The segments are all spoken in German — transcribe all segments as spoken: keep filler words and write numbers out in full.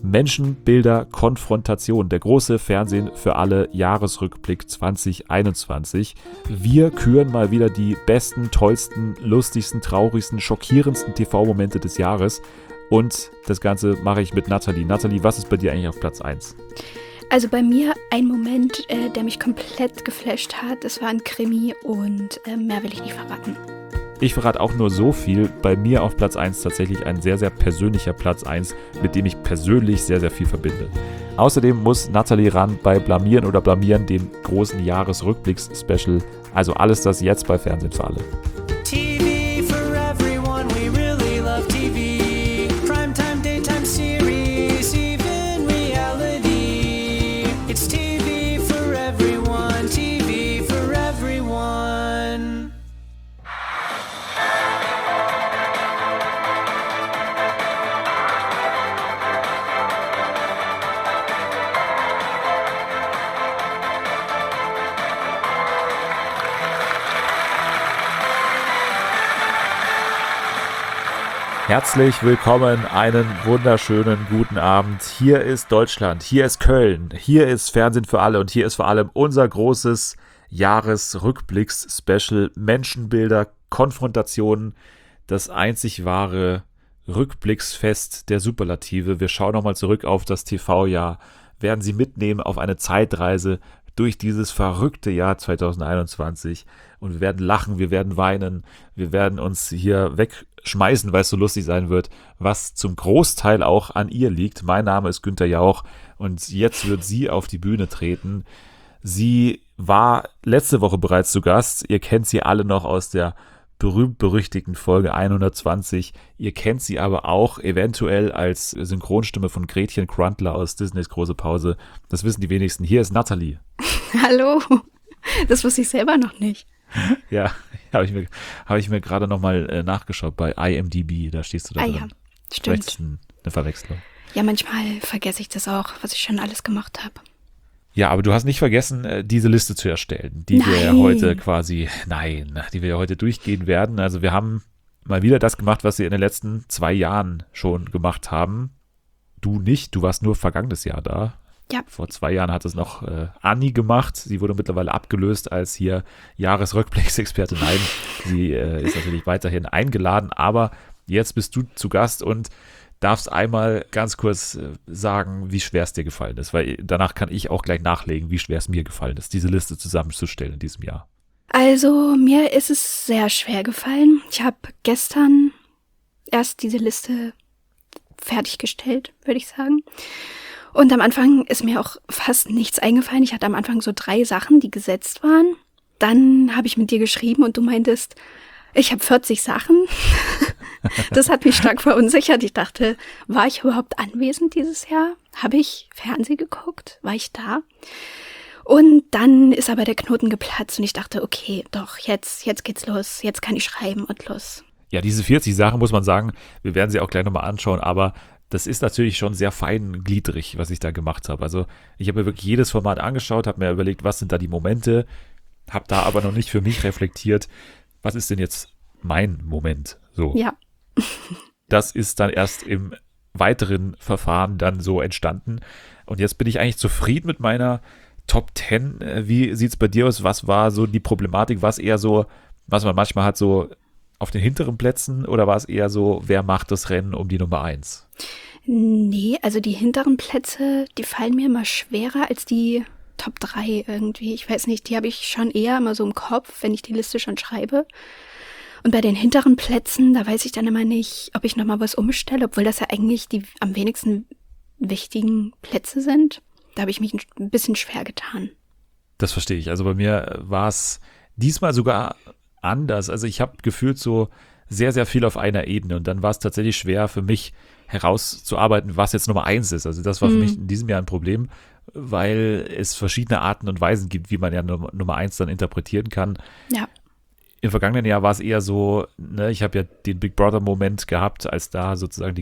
Menschenbilder Konfrontation, der große Fernsehen für alle Jahresrückblick zwanzig einundzwanzig. Wir küren mal wieder die besten, tollsten, lustigsten, traurigsten, schockierendsten T V-Momente des Jahres. Und das Ganze mache ich mit Nathalie. Nathalie, was ist bei dir eigentlich auf Platz eins? Also bei mir ein Moment, äh, der mich komplett geflasht hat. Das war ein Krimi und äh, mehr will ich nicht verraten. Ich verrate auch nur so viel. Bei mir auf Platz eins tatsächlich ein sehr, sehr persönlicher Platz eins, mit dem ich persönlich sehr, sehr viel verbinde. Außerdem muss Nathalie ran bei Blamieren oder Blamieren, dem großen Jahresrückblicks-Special. Also alles das jetzt bei Fernsehen für alle. T V for everyone, we really love T V. Primetime, daytime series, even reality. It's T V for everyone, T V for everyone. Herzlich willkommen, einen wunderschönen guten Abend. Hier ist Deutschland, hier ist Köln, hier ist Fernsehen für alle und hier ist vor allem unser großes Jahresrückblicks-Special Menschenbilder, Konfrontationen, das einzig wahre Rückblicksfest der Superlative. Wir schauen nochmal zurück auf das T V-Jahr, werden Sie mitnehmen auf eine Zeitreise durch dieses verrückte Jahr zwanzig einundzwanzig und wir werden lachen, wir werden weinen, wir werden uns hier wegschmeißen, weil es so lustig sein wird, was zum Großteil auch an ihr liegt. Mein Name ist Günther Jauch und jetzt wird sie auf die Bühne treten. Sie war letzte Woche bereits zu Gast, ihr kennt sie alle noch aus der berühmt-berüchtigten Folge hundertzwanzig. Ihr kennt sie aber auch eventuell als Synchronstimme von Gretchen Krantler aus Disneys Große Pause. Das wissen die wenigsten. Hier ist Nathalie. Hallo, das wusste ich selber noch nicht. Ja, habe ich mir, hab ich mir gerade nochmal äh, nachgeschaut bei I M D B. Da stehst du da ah, drin. Ja, stimmt. Vielleicht ein, eine Verwechslung. Ja, manchmal vergesse ich das auch, was ich schon alles gemacht habe. Ja, aber du hast nicht vergessen, diese Liste zu erstellen, die nein. wir ja heute quasi, nein, die wir ja heute durchgehen werden. Also wir haben mal wieder das gemacht, was wir in den letzten zwei Jahren schon gemacht haben. Du nicht, du warst nur vergangenes Jahr da. Ja. Vor zwei Jahren hat es noch äh, Anni gemacht. Sie wurde mittlerweile abgelöst als hier Jahresrückblicksexperte. Nein, sie äh, ist natürlich weiterhin eingeladen, aber jetzt bist du zu Gast und darfst einmal ganz kurz sagen, wie schwer es dir gefallen ist, weil danach kann ich auch gleich nachlegen, wie schwer es mir gefallen ist, diese Liste zusammenzustellen in diesem Jahr. Also mir ist es sehr schwer gefallen. Ich habe gestern erst diese Liste fertiggestellt, würde ich sagen. Und am Anfang ist mir auch fast nichts eingefallen. Ich hatte am Anfang so drei Sachen, die gesetzt waren. Dann habe ich mit dir geschrieben und du meintest, ich habe vierzig Sachen. Das hat mich stark verunsichert. Ich dachte, war ich überhaupt anwesend dieses Jahr? Habe ich Fernsehen geguckt? War ich da? Und dann ist aber der Knoten geplatzt und ich dachte, okay, doch, jetzt, jetzt geht's los. Jetzt kann ich schreiben und los. Ja, diese vierzig Sachen muss man sagen, wir werden sie auch gleich nochmal anschauen, aber das ist natürlich schon sehr feingliedrig, was ich da gemacht habe. Also ich habe mir wirklich jedes Format angeschaut, habe mir überlegt, was sind da die Momente, habe da aber noch nicht für mich reflektiert, was ist denn jetzt mein Moment? So. Ja. Das ist dann erst im weiteren Verfahren dann so entstanden. Und jetzt bin ich eigentlich zufrieden mit meiner Top zehn. Wie sieht es bei dir aus? Was war so die Problematik? War es eher so, was man manchmal hat, so auf den hinteren Plätzen? Oder war es eher so, wer macht das Rennen um die Nummer eins? Nee, also die hinteren Plätze, die fallen mir immer schwerer als die Top drei irgendwie. Ich weiß nicht, die habe ich schon eher immer so im Kopf, wenn ich die Liste schon schreibe. Und bei den hinteren Plätzen, da weiß ich dann immer nicht, ob ich nochmal was umstelle, obwohl das ja eigentlich die am wenigsten wichtigen Plätze sind. Da habe ich mich ein bisschen schwer getan. Das verstehe ich. Also bei mir war es diesmal sogar anders. Also ich habe gefühlt so sehr, sehr viel auf einer Ebene. Und dann war es tatsächlich schwer für mich herauszuarbeiten, was jetzt Nummer eins ist. Also das war für mhm. mich in diesem Jahr ein Problem, weil es verschiedene Arten und Weisen gibt, wie man ja Nummer eins dann interpretieren kann. Ja. Im vergangenen Jahr war es eher so, ne, ich habe ja den Big Brother-Moment gehabt, als da sozusagen die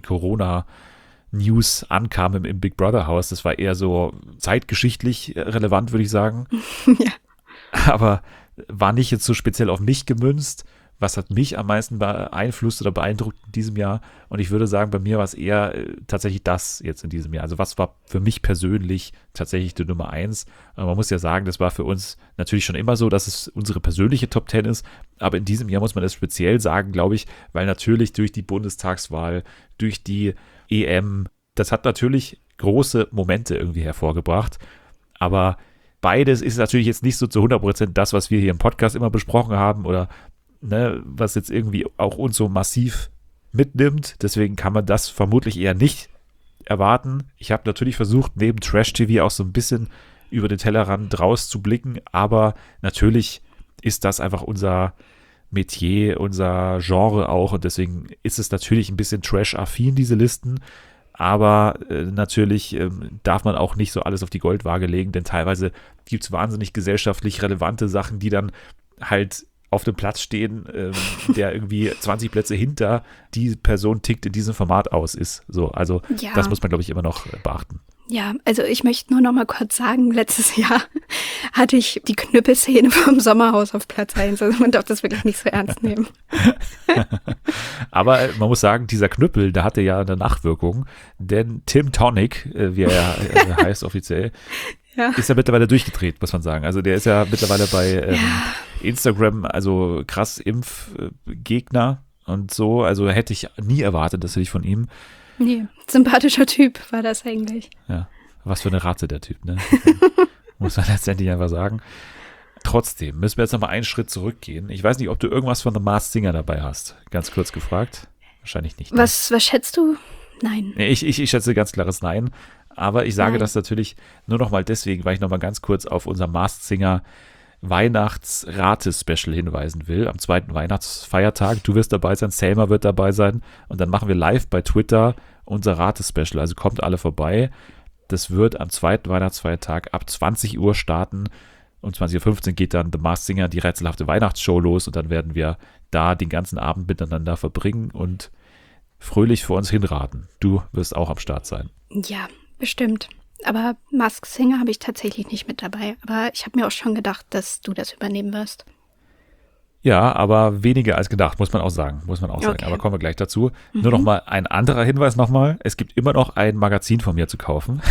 Corona-News ankam im, im Big Brother-Haus. Das war eher so zeitgeschichtlich relevant, würde ich sagen. Ja. Aber war nicht jetzt so speziell auf mich gemünzt, was hat mich am meisten beeinflusst oder beeindruckt in diesem Jahr? Und ich würde sagen, bei mir war es eher äh, tatsächlich das jetzt in diesem Jahr. Also was war für mich persönlich tatsächlich die Nummer eins? Aber man muss ja sagen, das war für uns natürlich schon immer so, dass es unsere persönliche Top Ten ist. Aber in diesem Jahr muss man das speziell sagen, glaube ich, weil natürlich durch die Bundestagswahl, durch die E M, das hat natürlich große Momente irgendwie hervorgebracht. Aber beides ist natürlich jetzt nicht so zu hundert Prozent das, was wir hier im Podcast immer besprochen haben oder ne, was jetzt irgendwie auch uns so massiv mitnimmt. Deswegen kann man das vermutlich eher nicht erwarten. Ich habe natürlich versucht, neben Trash-T V auch so ein bisschen über den Tellerrand rauszublicken, aber natürlich ist das einfach unser Metier, unser Genre auch und deswegen ist es natürlich ein bisschen Trash-affin, diese Listen. Aber äh, natürlich ähm, darf man auch nicht so alles auf die Goldwaage legen, denn teilweise gibt es wahnsinnig gesellschaftlich relevante Sachen, die dann halt auf dem Platz stehen, ähm, der irgendwie zwanzig Plätze hinter die Person tickt in diesem Format aus ist. So, also Ja. das muss man, glaube ich, immer noch äh, beachten. Ja, also ich möchte nur noch mal kurz sagen, letztes Jahr hatte ich die Knüppelszene vom Sommerhaus auf Platz eins. Also man darf das wirklich nicht so ernst nehmen. Aber äh, man muss sagen, dieser Knüppel, der hatte ja eine Nachwirkung, denn Tim Tonic, äh, wie er ja äh, heißt offiziell, Ja. ist ja mittlerweile durchgedreht, muss man sagen. Also der ist ja mittlerweile bei ähm, Instagram, also krass Impfgegner und so. Also hätte ich nie erwartet, das hätte ich von ihm. Nee, sympathischer Typ war das eigentlich. Ja, was für eine Ratte der Typ, ne? Muss man letztendlich einfach sagen. Trotzdem müssen wir jetzt nochmal einen Schritt zurückgehen. Ich weiß nicht, ob du irgendwas von The Masked Singer dabei hast. Ganz kurz gefragt. Wahrscheinlich nicht. Ne? Was, was schätzt du? Nein. Nee, ich, ich, ich schätze ganz klares Nein. Aber ich sage Nein. das natürlich nur nochmal deswegen, weil ich nochmal ganz kurz auf unser Masked Singer Weihnachtsrate-Special hinweisen will. Am zweiten Weihnachtsfeiertag. Du wirst dabei sein, Selma wird dabei sein. Und dann machen wir live bei Twitter unser Rate-Special. Also kommt alle vorbei. Das wird am zweiten Weihnachtsfeiertag ab zwanzig Uhr starten. Um zwanzig Uhr fünfzehn geht dann The Masked Singer, die rätselhafte Weihnachtsshow los. Und dann werden wir da den ganzen Abend miteinander verbringen und fröhlich vor uns hinraten. Du wirst auch am Start sein. Ja, bestimmt. Aber Masked Singer habe ich tatsächlich nicht mit dabei. Aber ich habe mir auch schon gedacht, dass du das übernehmen wirst. Ja, aber weniger als gedacht, muss man auch sagen. Muss man auch sagen. Okay. Aber kommen wir gleich dazu. Nur noch mal ein anderer Hinweis nochmal. Es gibt immer noch ein Magazin von mir zu kaufen,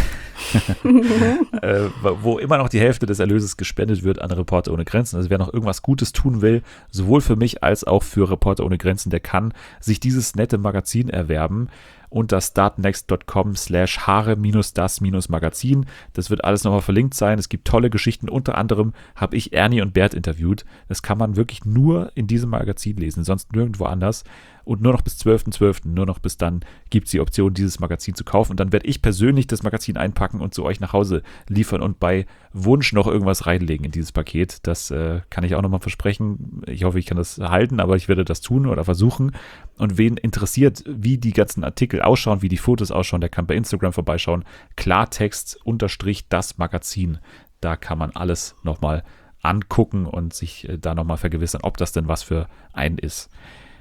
äh, wo immer noch die Hälfte des Erlöses gespendet wird an Reporter ohne Grenzen. Also wer noch irgendwas Gutes tun will, sowohl für mich als auch für Reporter ohne Grenzen, der kann sich dieses nette Magazin erwerben unter startnext.com slash haare minus das minus Magazin. Das wird alles nochmal verlinkt sein. Es gibt tolle Geschichten. Unter anderem habe ich Ernie und Bert interviewt. Das kann man wirklich nur in diesem Magazin lesen, sonst nirgendwo anders. Und nur noch bis zwölften zwölften Nur noch bis dann gibt es die Option, dieses Magazin zu kaufen. Und dann werde ich persönlich das Magazin einpacken und zu euch nach Hause liefern und bei Wunsch noch irgendwas reinlegen in dieses Paket. Das äh, kann ich auch nochmal versprechen. Ich hoffe, ich kann das halten, aber ich werde das tun oder versuchen. Und wen interessiert, wie die ganzen Artikel ausschauen, wie die Fotos ausschauen, der kann bei Instagram vorbeischauen. Klartext unterstrich das Magazin. Da kann man alles nochmal angucken und sich äh, da nochmal vergewissern, ob das denn was für einen ist.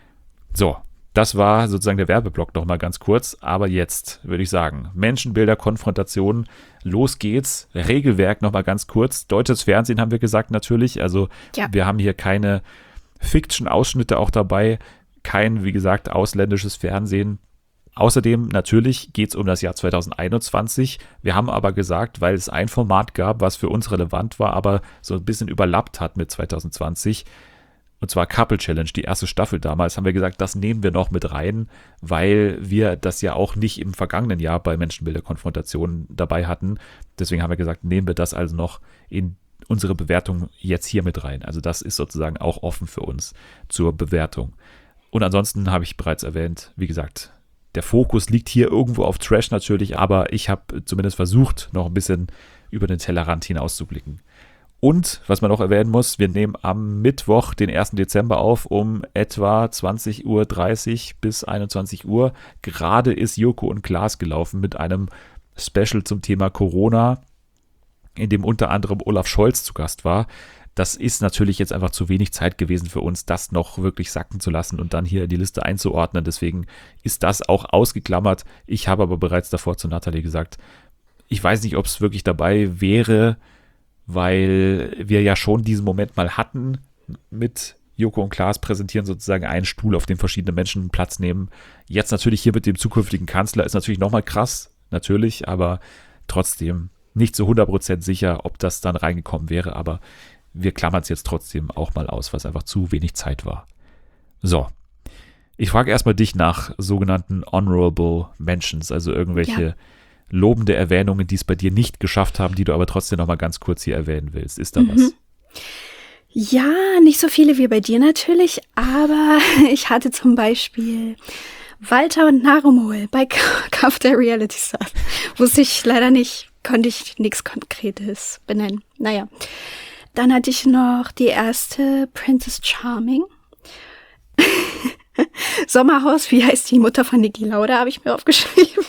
So, das war sozusagen der Werbeblock nochmal ganz kurz, aber jetzt würde ich sagen, Menschenbilder, Konfrontation, los geht's, Regelwerk nochmal ganz kurz, deutsches Fernsehen haben wir gesagt natürlich, also Ja. wir haben hier keine Fiction-Ausschnitte auch dabei, kein, wie gesagt, ausländisches Fernsehen. Außerdem natürlich geht es um das Jahr zwanzig einundzwanzig. Wir haben aber gesagt, weil es ein Format gab, was für uns relevant war, aber so ein bisschen überlappt hat mit zwanzig zwanzig, und zwar Couple Challenge, die erste Staffel damals, haben wir gesagt, das nehmen wir noch mit rein, weil wir das ja auch nicht im vergangenen Jahr bei Menschenbilder-Konfrontationen dabei hatten. Deswegen haben wir gesagt, nehmen wir das also noch in unsere Bewertung jetzt hier mit rein. Also das ist sozusagen auch offen für uns zur Bewertung. Und ansonsten habe ich bereits erwähnt, wie gesagt, der Fokus liegt hier irgendwo auf Trash natürlich, aber ich habe zumindest versucht, noch ein bisschen über den Tellerrand hinauszublicken. Und, was man auch erwähnen muss, wir nehmen am Mittwoch, den ersten Dezember auf, um etwa zwanzig Uhr dreißig bis einundzwanzig Uhr. Gerade ist Joko und Klaas gelaufen mit einem Special zum Thema Corona, in dem unter anderem Olaf Scholz zu Gast war. Das ist natürlich jetzt einfach zu wenig Zeit gewesen für uns, das noch wirklich sacken zu lassen und dann hier in die Liste einzuordnen. Deswegen ist das auch ausgeklammert. Ich habe aber bereits davor zu Nathalie gesagt, ich weiß nicht, ob es wirklich dabei wäre, weil wir ja schon diesen Moment mal hatten mit Joko und Klaas präsentieren sozusagen einen Stuhl, auf dem verschiedene Menschen Platz nehmen. Jetzt natürlich hier mit dem zukünftigen Kanzler ist natürlich nochmal krass, natürlich, aber trotzdem nicht zu hundert Prozent sicher, ob das dann reingekommen wäre, aber wir klammern es jetzt trotzdem auch mal aus, weil es einfach zu wenig Zeit war. So, ich frage erstmal dich nach sogenannten Honorable Mentions, also irgendwelche ja. lobende Erwähnungen, die es bei dir nicht geschafft haben, die du aber trotzdem nochmal ganz kurz hier erwähnen willst. Ist da mhm. was? Ja, nicht so viele wie bei dir natürlich, aber ich hatte zum Beispiel Walter und Narumol bei Kampf der Reality Stars. Wusste ich leider nicht, konnte ich nichts Konkretes benennen. Naja, dann hatte ich noch die erste Princess Charming. Sommerhaus, wie heißt die Mutter von Niki Lauda, habe ich mir aufgeschrieben.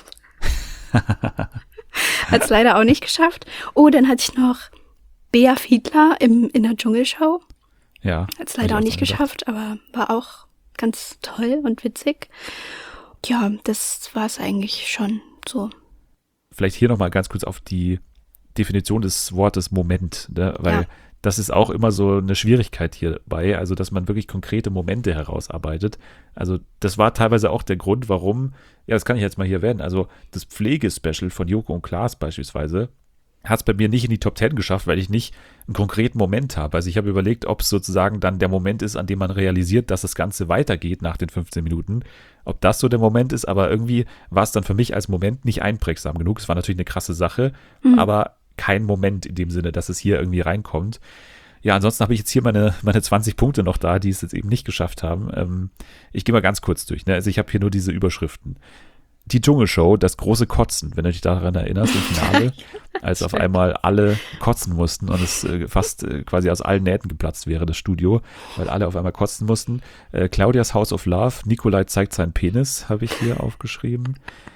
Hat es leider auch nicht geschafft. Oh, dann hatte ich noch Bea Fiedler im, in der Dschungelshow. Ja. Hat es leider auch nicht geschafft, aber war auch ganz toll und witzig. Ja, das war es eigentlich schon so. Vielleicht hier nochmal ganz kurz auf die Definition des Wortes Moment, ne? Weil ja. das ist auch immer so eine Schwierigkeit hierbei, also dass man wirklich konkrete Momente herausarbeitet. Also das war teilweise auch der Grund, warum, ja, das kann ich jetzt mal hier erwähnen, also das Pflegespecial von Joko und Klaas beispielsweise, hat es bei mir nicht in die Top Ten geschafft, weil ich nicht einen konkreten Moment habe. Also ich habe überlegt, ob es sozusagen dann der Moment ist, an dem man realisiert, dass das Ganze weitergeht nach den fünfzehn Minuten. Ob das so der Moment ist, aber irgendwie war es dann für mich als Moment nicht einprägsam genug. Es war natürlich eine krasse Sache, mhm. aber kein Moment in dem Sinne, dass es hier irgendwie reinkommt. Ja, ansonsten habe ich jetzt hier meine, meine zwanzig Punkte noch da, die es jetzt eben nicht geschafft haben. Ähm, ich gehe mal ganz kurz durch. Ne? Also ich habe hier nur diese Überschriften. Die Dschungelshow, das große Kotzen, wenn du dich daran erinnerst, im Finale, als auf einmal alle kotzen mussten und es äh, fast äh, quasi aus allen Nähten geplatzt wäre, das Studio, weil alle auf einmal kotzen mussten. Äh, Claudias House of Love, Nikolai zeigt seinen Penis, habe ich hier aufgeschrieben.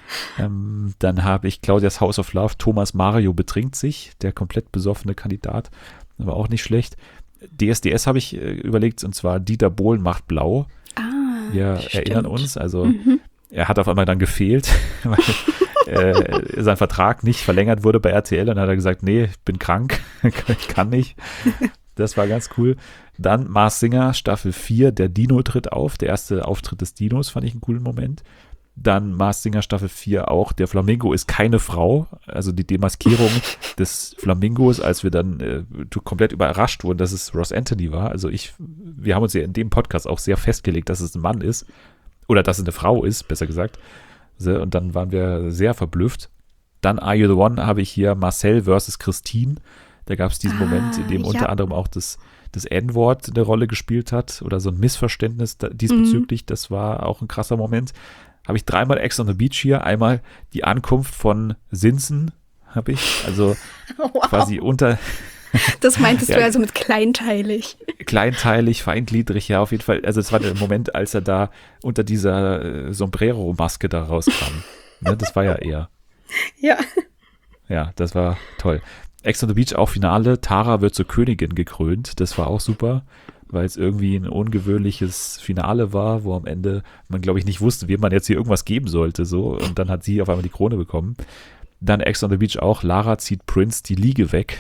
Ähm, dann habe ich Claudias House of Love, Thomas Mario betrinkt sich, der komplett besoffene Kandidat, aber auch nicht schlecht. D S D S habe ich äh, überlegt, und zwar Dieter Bohlen macht blau. Ah, Wir stimmt. erinnern uns, also Mhm. er hat auf einmal dann gefehlt, weil äh, sein Vertrag nicht verlängert wurde bei R T L. Und dann hat er gesagt, nee, ich bin krank, ich kann nicht. Das war ganz cool. Dann Mars Singer, Staffel vier, der Dino tritt auf. Der erste Auftritt des Dinos fand ich einen coolen Moment. Dann Mars Singer, Staffel vier auch, der Flamingo ist keine Frau. Also die Demaskierung des Flamingos, als wir dann äh, komplett überrascht wurden, dass es Ross Anthony war. Also ich, wir haben uns ja in dem Podcast auch sehr festgelegt, dass es ein Mann ist. Oder dass es eine Frau ist, besser gesagt. Und dann waren wir sehr verblüfft. Dann Are You The One habe ich hier Marcel versus Christine. Da gab es diesen ah, Moment, in dem ja. unter anderem auch das, das N-Wort eine Rolle gespielt hat oder so ein Missverständnis diesbezüglich. Mhm. Das war auch ein krasser Moment. Habe ich dreimal Ex on the Beach hier. Einmal die Ankunft von Sinsen habe ich. Also wow. quasi unter... Das meintest ja, du also mit kleinteilig. Kleinteilig, feingliedrig, ja, auf jeden Fall. Also es war der Moment, als er da unter dieser äh, Sombrero-Maske da rauskam. Ne, das war ja eher. Ja. Ja, das war toll. Ex on the Beach auch Finale. Tara wird zur Königin gekrönt. Das war auch super, weil es irgendwie ein ungewöhnliches Finale war, wo am Ende man, glaube ich, nicht wusste, wem man jetzt hier irgendwas geben sollte. So. Und dann hat sie auf einmal die Krone bekommen. Dann Ex on the Beach auch. Lara zieht Prince die Liege weg.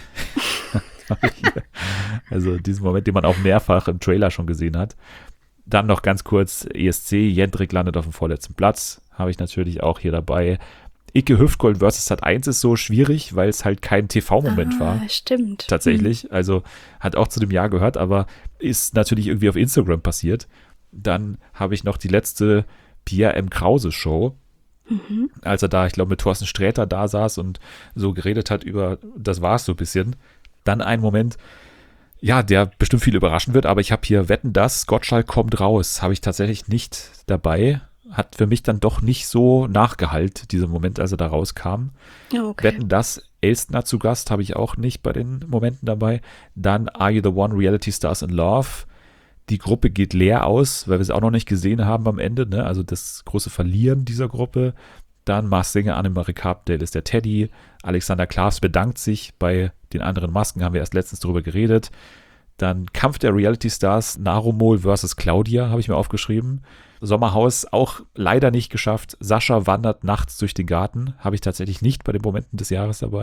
Also diesen Moment, den man auch mehrfach im Trailer schon gesehen hat. Dann noch ganz kurz E S C, Jendrik landet auf dem vorletzten Platz, habe ich natürlich auch hier dabei. Icke Hüftgold versus Sat eins ist so schwierig, weil es halt kein T V-Moment ah, war. Stimmt. Tatsächlich, mhm. also hat auch zu dem Jahr gehört, aber ist natürlich irgendwie auf Instagram passiert. Dann habe ich noch die letzte Pierre M. Krause Show, mhm. als er da, ich glaube, mit Thorsten Sträter da saß und so geredet hat über, das war es so ein bisschen. Dann ein Moment, ja, der bestimmt viel überraschen wird, aber ich habe hier Wetten, dass Gottschalk kommt raus, habe ich tatsächlich nicht dabei. Hat für mich dann doch nicht so nachgehallt, dieser Moment, als er da rauskam. Okay. Wetten, dass Elstner zu Gast habe ich auch nicht bei den Momenten dabei. Dann Are You The One, Reality Stars in Love. Die Gruppe geht leer aus, weil wir sie auch noch nicht gesehen haben am Ende, ne? Also das große Verlieren dieser Gruppe. Dann Mars Singer, Annemarie Carpendale ist der Teddy. Alexander Klaas bedankt sich. Bei den anderen Masken haben wir erst letztens drüber geredet. Dann Kampf der Reality Stars, Narumol versus Claudia, habe ich mir aufgeschrieben. Sommerhaus auch leider nicht geschafft. Sascha wandert nachts durch den Garten. Habe ich tatsächlich nicht bei den Momenten des Jahres dabei.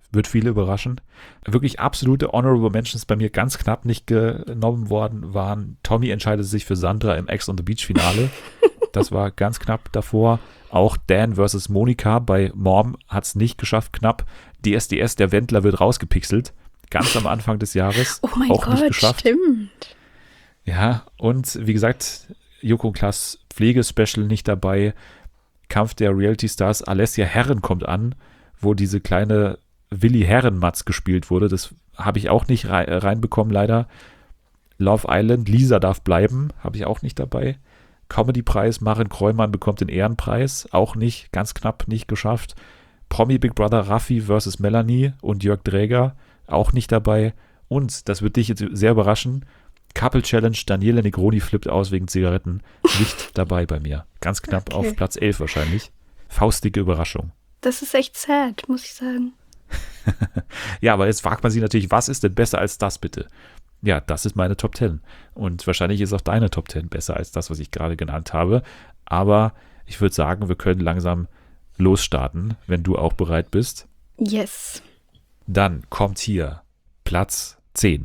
Wird viele überraschen. Wirklich absolute Honorable Mentions bei mir ganz knapp nicht genommen worden waren. Tommy entscheidet sich für Sandra im Ex on the Beach Finale. Das war ganz knapp davor. Auch Dan versus Monika bei Mom hat es nicht geschafft, knapp. D S D S, der Wendler wird rausgepixelt. Ganz am Anfang des Jahres. Oh mein auch Gott, nicht geschafft. Stimmt. Ja, und wie gesagt, Joko Klaas Pflegespecial nicht dabei. Kampf der Reality Stars. Alessia Herren kommt an, wo diese kleine Willi Herrenmatz gespielt wurde. Das habe ich auch nicht rein, reinbekommen, leider. Love Island, Lisa darf bleiben, habe ich auch nicht dabei. Comedy-Preis, Maren Kreumann bekommt den Ehrenpreis, auch nicht, ganz knapp nicht geschafft. Promi Big Brother, Raffi versus Melanie und Jörg Dräger, auch nicht dabei. Und, das wird dich jetzt sehr überraschen, Couple Challenge, Daniele Negroni flippt aus wegen Zigaretten, nicht dabei bei mir. Ganz knapp Okay. auf Platz elf wahrscheinlich. Faustdicke Überraschung. Das ist echt sad, muss ich sagen. Ja, aber jetzt fragt man sich natürlich, was ist denn besser als das bitte? Ja, das ist meine Top zehn. Und wahrscheinlich ist auch deine Top zehn besser als das, was ich gerade genannt habe. Aber ich würde sagen, wir können langsam losstarten, wenn du auch bereit bist. Yes. Dann kommt hier Platz zehn.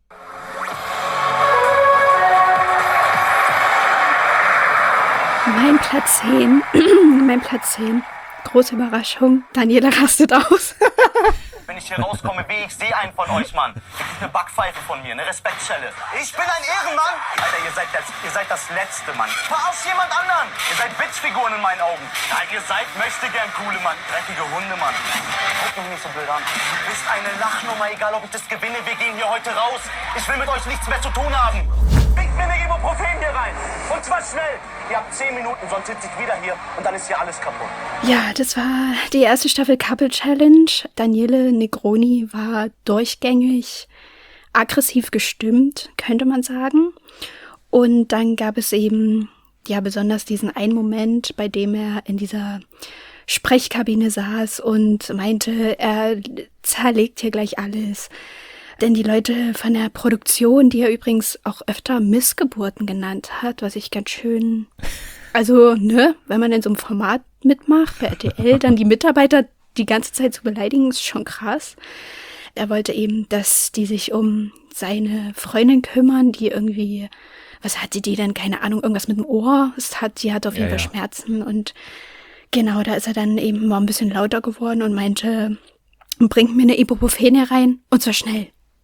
Mein Platz zehn. mein Platz zehn. Große Überraschung. Daniela rastet aus. Wenn ich hier rauskomme, wie ich sehe einen von euch, Mann. Ihr kriegt eine Backpfeife von mir, eine Respektschelle. Ich bin ein Ehrenmann. Alter, ihr seid das, ihr seid das Letzte, Mann. Verarscht jemand anderen. Ihr seid Witzfiguren in meinen Augen. Nein, ihr seid möchte gern coole, Mann. Dreckige Hunde, Mann. Guckt mich nicht so blöd an. Du bist eine Lachnummer, egal ob ich das gewinne. Wir gehen hier heute raus. Ich will mit euch nichts mehr zu tun haben. Bringt mir eine Ibuprofen hier rein. Und zwar schnell. Ihr habt zehn Minuten, sonst sitze ich wieder hier und dann ist hier alles kaputt. Ja, das war die erste Staffel Couple Challenge. Daniele Negroni war durchgängig aggressiv gestimmt, könnte man sagen. Und dann gab es eben, ja, besonders diesen einen Moment, bei dem er in dieser Sprechkabine saß und meinte, er zerlegt hier gleich alles. Denn die Leute von der Produktion, die er übrigens auch öfter Missgeburten genannt hat, was ich ganz schön, also, ne, wenn man in so einem Format mitmacht, bei R T L, dann die Mitarbeiter die ganze Zeit zu beleidigen, ist schon krass. Er wollte eben, dass die sich um seine Freundin kümmern, die irgendwie, was hatte die denn, keine Ahnung, irgendwas mit dem Ohr, es hat, die hat auf jeden Ja, Fall ja. Schmerzen und genau, da ist er dann eben mal ein bisschen lauter geworden und meinte, bringt mir eine Ibuprofen herein und zwar schnell.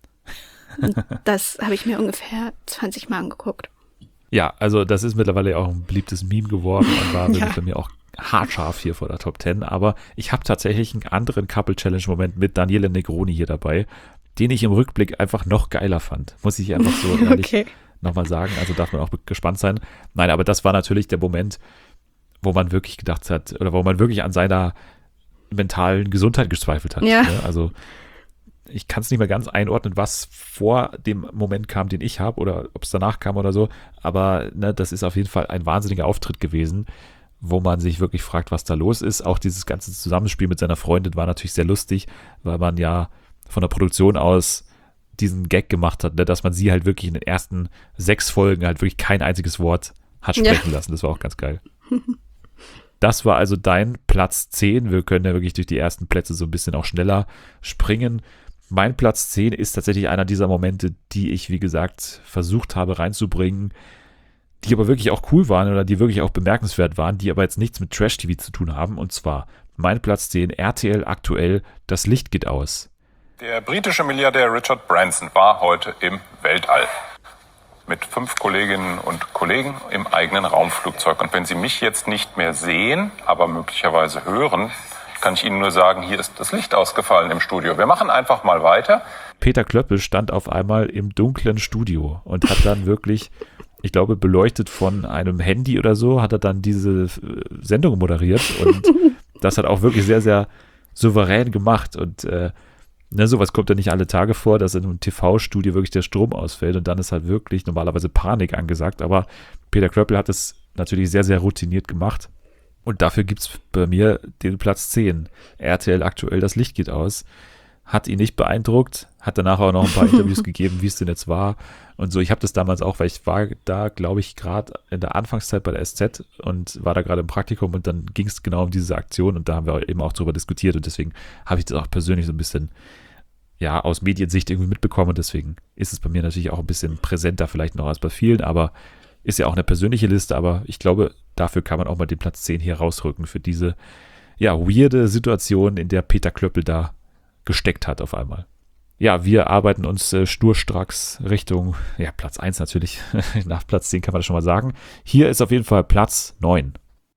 Und das habe ich mir ungefähr zwanzig Mal angeguckt. Ja, also das ist mittlerweile auch ein beliebtes Meme geworden und war wirklich Ja. bei mir auch haarscharf hier vor der Top zehn. Aber ich habe tatsächlich einen anderen Couple-Challenge-Moment mit Daniele Negroni hier dabei, den ich im Rückblick einfach noch geiler fand. Muss ich einfach so ehrlich Okay. nochmal sagen. Also darf man auch gespannt sein. Nein, aber das war natürlich der Moment, wo man wirklich gedacht hat, oder wo man wirklich an seiner mentalen Gesundheit gezweifelt hat. Ja. Ne? Also ich kann es nicht mehr ganz einordnen, was vor dem Moment kam, den ich habe, oder ob es danach kam oder so. Aber ne, das ist auf jeden Fall ein wahnsinniger Auftritt gewesen, wo man sich wirklich fragt, was da los ist. Auch dieses ganze Zusammenspiel mit seiner Freundin war natürlich sehr lustig, weil man ja von der Produktion aus diesen Gag gemacht hat, ne, dass man sie halt wirklich in den ersten sechs Folgen halt wirklich kein einziges Wort hat sprechen Ja. lassen. Das war auch ganz geil. Das war also dein Platz zehn. Wir können ja wirklich durch die ersten Plätze so ein bisschen auch schneller springen. Mein Platz zehn ist tatsächlich einer dieser Momente, die ich, wie gesagt, versucht habe reinzubringen, die aber wirklich auch cool waren oder die wirklich auch bemerkenswert waren, die aber jetzt nichts mit Trash-T V zu tun haben. Und zwar mein Platz zehn, R T L aktuell, das Licht geht aus. Der britische Milliardär Richard Branson war heute im Weltall mit fünf Kolleginnen und Kollegen im eigenen Raumflugzeug. Und wenn Sie mich jetzt nicht mehr sehen, aber möglicherweise hören, kann ich Ihnen nur sagen, hier ist das Licht ausgefallen im Studio. Wir machen einfach mal weiter. Peter Klöppel stand auf einmal im dunklen Studio und hat dann wirklich, ich glaube, beleuchtet von einem Handy oder so, hat er dann diese äh, Sendung moderiert und das hat auch wirklich sehr, sehr souverän gemacht und äh, ne, sowas kommt ja nicht alle Tage vor, dass in einem T V-Studio wirklich der Strom ausfällt und dann ist halt wirklich normalerweise Panik angesagt, aber Peter Klöppel hat es natürlich sehr, sehr routiniert gemacht und dafür gibt es bei mir den Platz zehn. R T L aktuell, das Licht geht aus. hat ihn nicht beeindruckt, hat danach auch noch ein paar Interviews gegeben, wie es denn jetzt war und so. Ich habe das damals auch, weil ich war da, glaube ich, gerade in der Anfangszeit bei der S Z und war da gerade im Praktikum und dann ging es genau um diese Aktion und da haben wir eben auch drüber diskutiert und deswegen habe ich das auch persönlich so ein bisschen, ja, aus Mediensicht irgendwie mitbekommen und deswegen ist es bei mir natürlich auch ein bisschen präsenter vielleicht noch als bei vielen, aber ist ja auch eine persönliche Liste, aber ich glaube, dafür kann man auch mal den Platz zehn hier rausrücken für diese, ja, weirde Situation, in der Peter Klöppel da gesteckt hat auf einmal. Ja, wir arbeiten uns äh, schnurstracks Richtung, ja, Platz eins natürlich. Nach Platz zehn kann man das schon mal sagen. Hier ist auf jeden Fall Platz neun.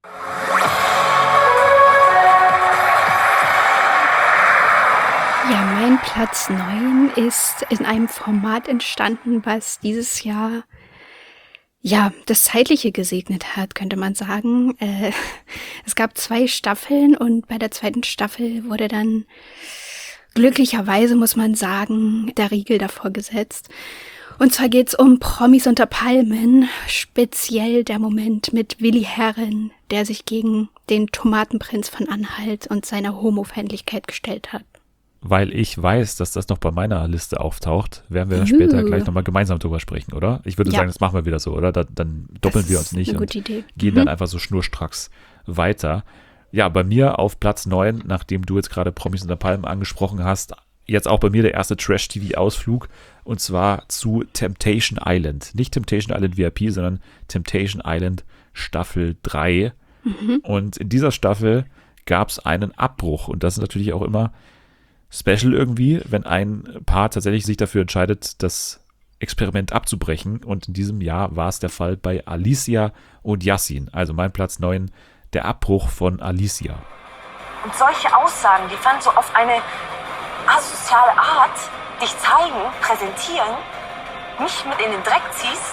Ja, mein Platz neun ist in einem Format entstanden, was dieses Jahr ja das Zeitliche gesegnet hat, könnte man sagen. Äh, es gab zwei Staffeln und bei der zweiten Staffel wurde dann glücklicherweise, muss man sagen, der Riegel davor gesetzt. Und zwar geht's um Promis unter Palmen, speziell der Moment mit Willi Herren, der sich gegen den Tomatenprinz von Anhalt und seine Homofeindlichkeit gestellt hat. Weil ich weiß, dass das noch bei meiner Liste auftaucht, werden wir Uh. später gleich nochmal gemeinsam drüber sprechen, oder? Ich würde Ja. sagen, das machen wir wieder so, oder? Da, dann doppeln Das wir ist uns nicht eine und gute Idee. gehen Mhm. dann einfach so schnurstracks weiter. Ja, bei mir auf Platz neun, nachdem du jetzt gerade Promis unter Palmen angesprochen hast, jetzt auch bei mir der erste Trash-T V-Ausflug und zwar zu Temptation Island. Nicht Temptation Island V I P, sondern Temptation Island Staffel drei. Mhm. Und in dieser Staffel gab es einen Abbruch und das ist natürlich auch immer special irgendwie, wenn ein Paar tatsächlich sich dafür entscheidet, das Experiment abzubrechen. Und in diesem Jahr war es der Fall bei Alicia und Yassin. Also mein Platz neun, der Abbruch von Alicia. Und solche Aussagen, die dann so auf eine asoziale Art dich zeigen, präsentieren, mich mit in den Dreck ziehst,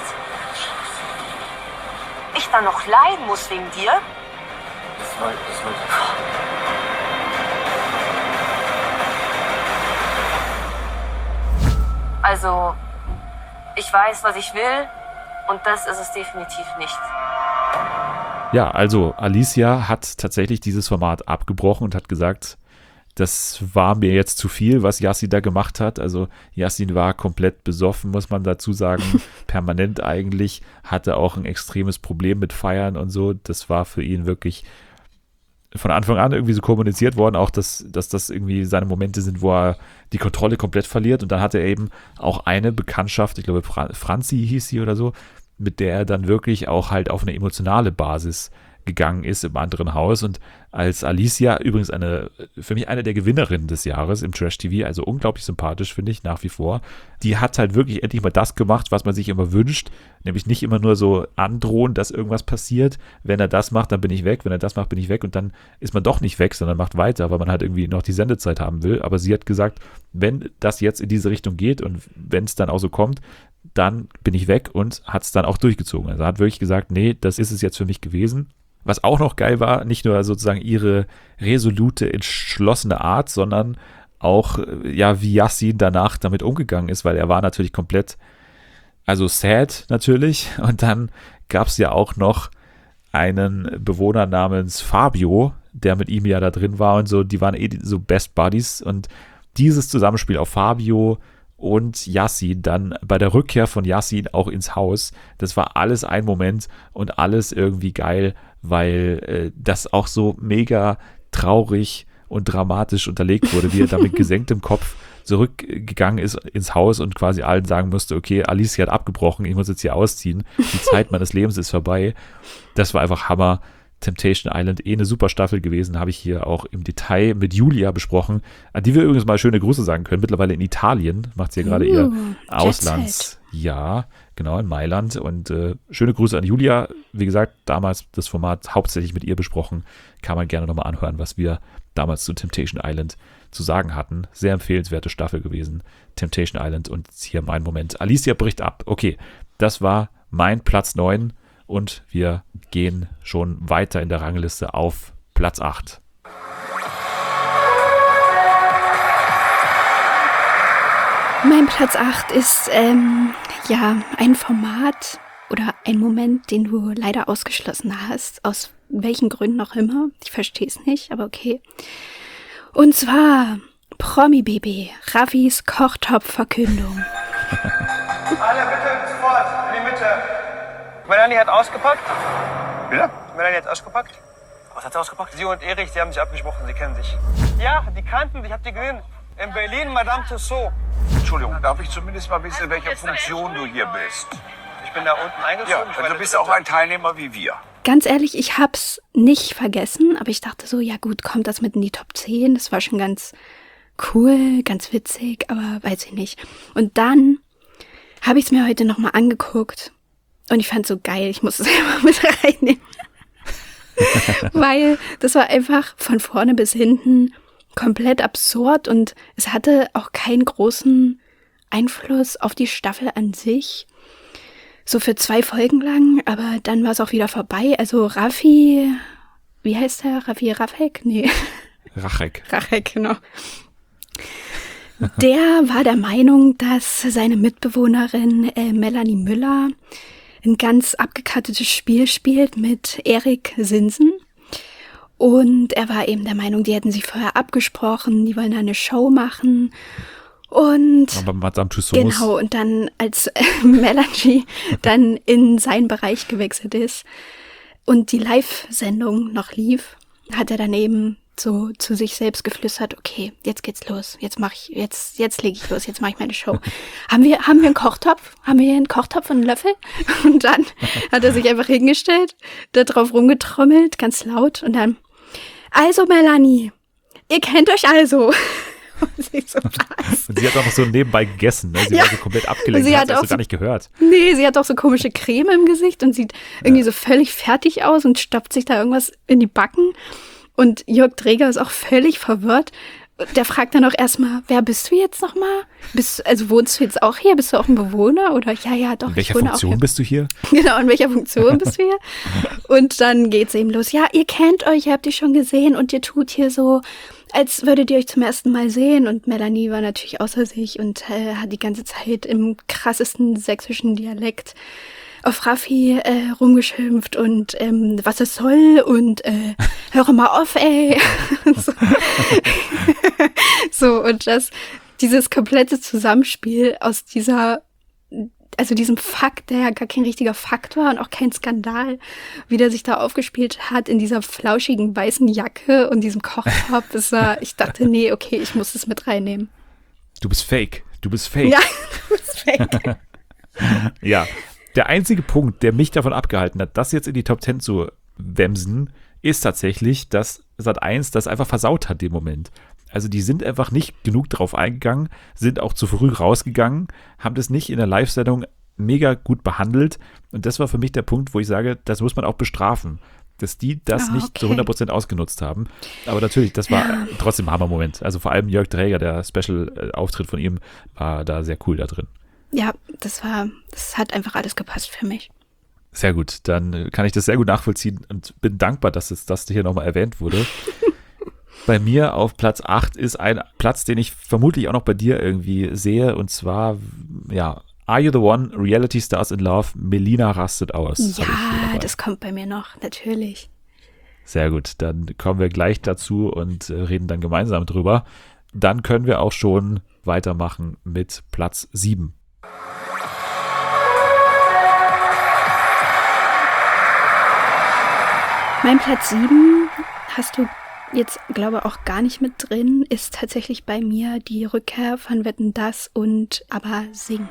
ich dann noch leiden muss wegen dir. Das war, das war Also, ich weiß, was ich will und das ist es definitiv nicht. Ja, also Alicia hat tatsächlich dieses Format abgebrochen und hat gesagt, das war mir jetzt zu viel, was Yassin da gemacht hat. Also Yassin war komplett besoffen, muss man dazu sagen, permanent eigentlich, hatte auch ein extremes Problem mit Feiern und so. Das war für ihn wirklich von Anfang an irgendwie so kommuniziert worden, auch dass, dass das irgendwie seine Momente sind, wo er die Kontrolle komplett verliert. Und dann hatte er eben auch eine Bekanntschaft, ich glaube Fra- Franzi hieß sie oder so, mit der er dann wirklich auch halt auf eine emotionale Basis gegangen ist im anderen Haus. Und als Alicia, übrigens eine, für mich eine der Gewinnerinnen des Jahres im Trash-T V, also unglaublich sympathisch, finde ich, nach wie vor, die hat halt wirklich endlich mal das gemacht, was man sich immer wünscht, nämlich nicht immer nur so androhen, dass irgendwas passiert. Wenn er das macht, dann bin ich weg, wenn er das macht, bin ich weg und dann ist man doch nicht weg, sondern macht weiter, weil man halt irgendwie noch die Sendezeit haben will. Aber sie hat gesagt, wenn das jetzt in diese Richtung geht und wenn es dann auch so kommt, dann bin ich weg und hat es dann auch durchgezogen. Also hat wirklich gesagt, nee, das ist es jetzt für mich gewesen. Was auch noch geil war, nicht nur sozusagen ihre resolute, entschlossene Art, sondern auch, ja, wie Yassin danach damit umgegangen ist, weil er war natürlich komplett, also sad natürlich. Und dann gab es ja auch noch einen Bewohner namens Fabio, der mit ihm ja da drin war und so, die waren eh so Best Buddies. Und dieses Zusammenspiel auf Fabio und Yassin dann bei der Rückkehr von Yassin auch ins Haus, das war alles ein Moment und alles irgendwie geil, weil äh, das auch so mega traurig und dramatisch unterlegt wurde, wie er da mit gesenktem Kopf zurückgegangen ist ins Haus und quasi allen sagen musste, okay, Alicia hat abgebrochen, ich muss jetzt hier ausziehen, die Zeit meines Lebens ist vorbei. Das war einfach Hammer. Temptation Island, eh eine super Staffel gewesen, habe ich hier auch im Detail mit Julia besprochen, an die wir übrigens mal schöne Grüße sagen können, mittlerweile in Italien, macht sie ja gerade Uh, ihr Jet Auslands, ja, genau, in Mailand und äh, schöne Grüße an Julia, wie gesagt, damals das Format hauptsächlich mit ihr besprochen, kann man gerne nochmal anhören, was wir damals zu Temptation Island zu sagen hatten, sehr empfehlenswerte Staffel gewesen, Temptation Island und hier mein Moment, Alicia bricht ab, okay, das war mein Platz neun. Und wir gehen schon weiter in der Rangliste auf Platz acht. Mein Platz acht ist ähm, ja ein Format oder ein Moment, den du leider ausgeschlossen hast. Aus welchen Gründen auch immer. Ich verstehe es nicht, aber okay. Und zwar Promi-Baby, Raffis Kochtopf-Verkündung. Alle bitte sofort in die Mitte. Melanie hat ausgepackt. Bitte? Melanie hat ausgepackt. Was hat er ausgepackt? Sie und Erich, die haben sich abgesprochen, sie kennen sich. Ja, die kannten sich, ich hab die gesehen. In Berlin, Madame Tussauds. Entschuldigung, darf ich zumindest mal wissen, in welcher Funktion du hier bist? Ich bin da unten eingezogen. Ja, Ich also war du bist der auch ein Teilnehmer wie wir. Ganz ehrlich, ich hab's nicht vergessen, aber ich dachte so, ja gut, kommt das mit in die Top zehn? Das war schon ganz cool, ganz witzig, aber weiß ich nicht. Und dann habe ich es mir heute nochmal angeguckt und ich fand es so geil, ich muss es einfach mit reinnehmen. Weil das war einfach von vorne bis hinten komplett absurd und es hatte auch keinen großen Einfluss auf die Staffel an sich. So für zwei Folgen lang, aber dann war es auch wieder vorbei. Also Raffi, wie heißt der? Raffi Rafek? Nee. Rachek. Rachek, genau. Der war der Meinung, dass seine Mitbewohnerin äh, Melanie Müller ein ganz abgekattetes Spiel spielt mit Erik Sinsen. Und er war eben der Meinung, die hätten sich vorher abgesprochen, die wollen da eine Show machen. Und Aber Madame Tussauds. genau, und dann als äh, Melanie dann in seinen Bereich gewechselt ist und die Live-Sendung noch lief, hat er dann eben so zu sich selbst geflüstert, okay, jetzt geht's los, jetzt mach ich, jetzt, jetzt lege ich los, jetzt mache ich meine Show. haben wir, haben wir einen Kochtopf? Haben wir hier einen Kochtopf und einen Löffel? Und dann hat er sich einfach hingestellt, da drauf rumgetrommelt, ganz laut und dann, also Melanie, ihr kennt euch also. Und sie so, was? Und sie hat auch noch so nebenbei gegessen, ne? Sie Ja. war so komplett abgelenkt, Sie hat hat das auch so gar so- nicht gehört. Nee, sie hat auch so komische Creme im Gesicht und sieht irgendwie so völlig fertig aus und stopft sich da irgendwas in die Backen. Und Jörg Dreger ist auch völlig verwirrt. Der fragt dann auch erstmal, wer bist du jetzt nochmal? Bist, also wohnst du jetzt auch hier? Bist du auch ein Bewohner? Oder ja, ja, doch, In welcher ich wohne Funktion auch hier. bist du hier? Genau, in welcher Funktion bist du hier? Und dann geht's eben los. Ja, ihr kennt euch, ihr habt die schon gesehen und ihr tut hier so, als würdet ihr euch zum ersten Mal sehen. Und Melanie war natürlich außer sich und äh, hat die ganze Zeit im krassesten sächsischen Dialekt auf Raffi äh, rumgeschimpft und ähm, was es soll und äh, höre mal auf, ey. so. so, und das, dieses komplette Zusammenspiel aus dieser, also diesem Fakt, der ja gar kein richtiger Fakt war und auch kein Skandal, wie der sich da aufgespielt hat in dieser flauschigen weißen Jacke und diesem Kochtopf, ist er, ich dachte, nee, okay, ich muss das mit reinnehmen. Du bist fake. Du bist fake. Ja, du bist fake. Ja. Der einzige Punkt, der mich davon abgehalten hat, das jetzt in die Top Ten zu wemsen, ist tatsächlich, dass Sat eins das einfach versaut hat, den Moment. Also die sind einfach nicht genug drauf eingegangen, sind auch zu früh rausgegangen, haben das nicht in der Live-Sendung mega gut behandelt. Und das war für mich der Punkt, wo ich sage, das muss man auch bestrafen, dass die das Ah, nicht okay. zu hundert Prozent ausgenutzt haben. Aber natürlich, das war Ja. trotzdem ein Hammer-Moment. Also vor allem Jörg Dräger, der Special-Auftritt von ihm, war da sehr cool da drin. Ja, das war, das hat einfach alles gepasst für mich. Sehr gut, dann äh, kann ich das sehr gut nachvollziehen und bin dankbar, dass es das hier nochmal erwähnt wurde. Bei mir auf Platz acht ist ein Platz, den ich vermutlich auch noch bei dir irgendwie sehe, und zwar, ja, Are You the One? Reality Stars in Love, Melina rastet aus. Das hab ich hier Ja, dabei. das kommt bei mir noch, natürlich. Sehr gut, dann kommen wir gleich dazu und äh, reden dann gemeinsam drüber. Dann können wir auch schon weitermachen mit Platz sieben. Mein Platz sieben hast du jetzt, glaube ich, auch gar nicht mit drin, ist tatsächlich bei mir die Rückkehr von Wetten, dass und Aber singt.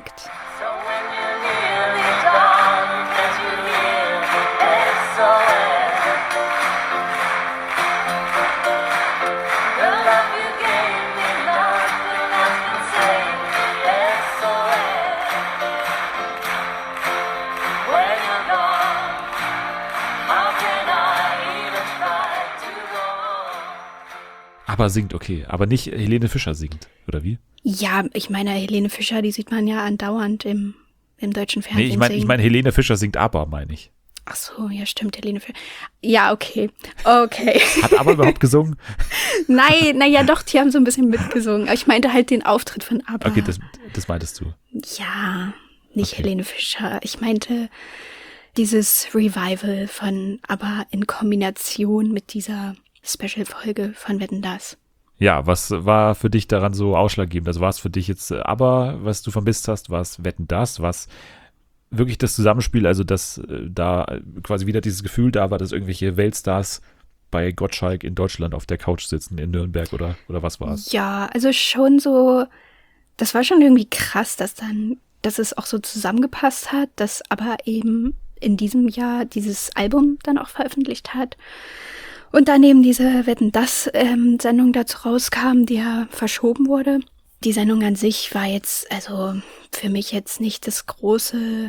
Aber singt, okay, aber nicht Helene Fischer singt, oder wie? Ja, ich meine, Helene Fischer, die sieht man ja andauernd im, im deutschen Nee, Fernsehen ich meine, ich singen. mein, Helene Fischer singt aber, meine ich. Ach so, ja stimmt, Helene Fischer. Ja, okay, okay. Hat aber überhaupt gesungen? Nein, naja doch, die haben so ein bisschen mitgesungen. Aber ich meinte halt den Auftritt von ABBA. Okay, das, das meintest du. Ja, nicht Okay. Helene Fischer. Ich meinte dieses Revival von ABBA in Kombination mit dieser Special-Folge von Wetten, dass. Ja, was war für dich daran so ausschlaggebend? Also war es für dich jetzt äh, aber, was du vermisst hast, war es Wetten, das, was wirklich das Zusammenspiel, also dass äh, da äh, quasi wieder dieses Gefühl da war, dass irgendwelche Weltstars bei Gottschalk in Deutschland auf der Couch sitzen in Nürnberg oder, oder was war es? Ja, also schon so, das war schon irgendwie krass, dass dann, dass es auch so zusammengepasst hat, dass aber eben in diesem Jahr dieses Album dann auch veröffentlicht hat. Und dann eben diese Wetten, das ähm, Sendung dazu rauskam, die ja verschoben wurde. Die Sendung an sich war jetzt, also für mich jetzt nicht das große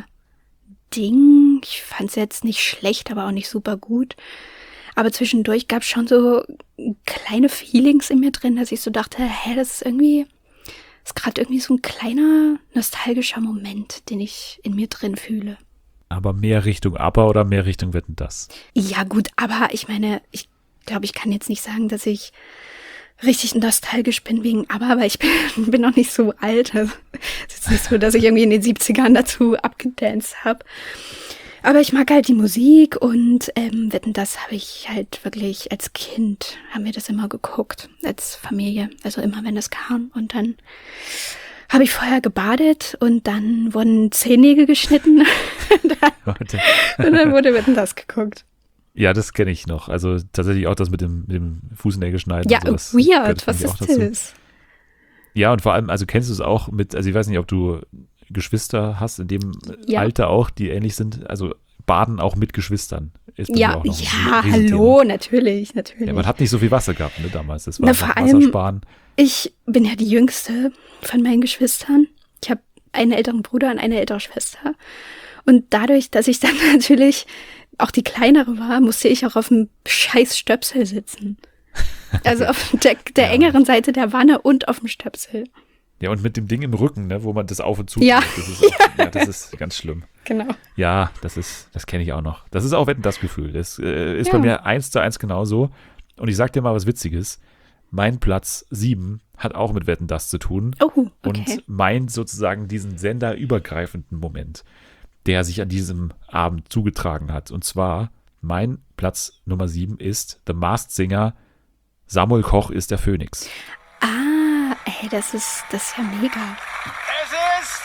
Ding. Ich fand es jetzt nicht schlecht, aber auch nicht super gut. Aber zwischendurch gab es schon so kleine Feelings in mir drin, dass ich so dachte, hä, das ist irgendwie, ist gerade irgendwie so ein kleiner nostalgischer Moment, den ich in mir drin fühle. Aber mehr Richtung ABBA oder mehr Richtung Wetten, das? Ja gut, aber ich meine, ich glaube, ich kann jetzt nicht sagen, dass ich richtig nostalgisch bin wegen ABBA, aber ich bin, bin noch nicht so alt. Also, es ist jetzt nicht so, dass ich irgendwie in den siebzigern dazu abgedanced habe. Aber ich mag halt die Musik und ähm, Wetten, das habe ich halt wirklich als Kind, haben wir das immer geguckt, als Familie. Also immer, wenn das kam. Und dann habe ich vorher gebadet und dann wurden Zehennägel geschnitten. und, dann, und dann wurde Wetten, das geguckt. Ja, das kenne ich noch. Also tatsächlich auch das mit dem, mit dem Fußnägel schneiden. Ja, sowas weird. Was ist das? Ja, und vor allem, also kennst du es auch mit, also ich weiß nicht, ob du Geschwister hast in dem ja. Alter auch, die ähnlich sind, also Baden auch mit Geschwistern. Ist ja, auch noch ja, hallo, natürlich, natürlich. Ja, man hat nicht so viel Wasser gehabt, ne, damals. Das war Na, vor allem, Wassersparen. Ich bin ja die jüngste von meinen Geschwistern. Ich habe einen älteren Bruder und eine ältere Schwester. Und dadurch, dass ich dann natürlich auch die kleinere war, musste ich auch auf dem scheiß Stöpsel sitzen. Also auf der, der ja. engeren Seite der Wanne und auf dem Stöpsel. Ja, und mit dem Ding im Rücken, ne, wo man das auf und zu ja. Das ist, auch, ja, das ist ganz schlimm. Genau. Ja, das ist, das kenne ich auch noch. Das ist auch Wetten, das Gefühl. Das äh, ist ja. bei mir eins zu eins genauso. Und ich sag dir mal was Witziges. Mein Platz sieben hat auch mit Wetten, das zu tun. Oh, okay. Und meint sozusagen diesen senderübergreifenden Moment, der sich an diesem Abend zugetragen hat. Und zwar, mein Platz Nummer sieben ist The Masked Singer. Samuel Koch ist der Phönix. Ah, ey, das ist, das ist ja mega. Es ist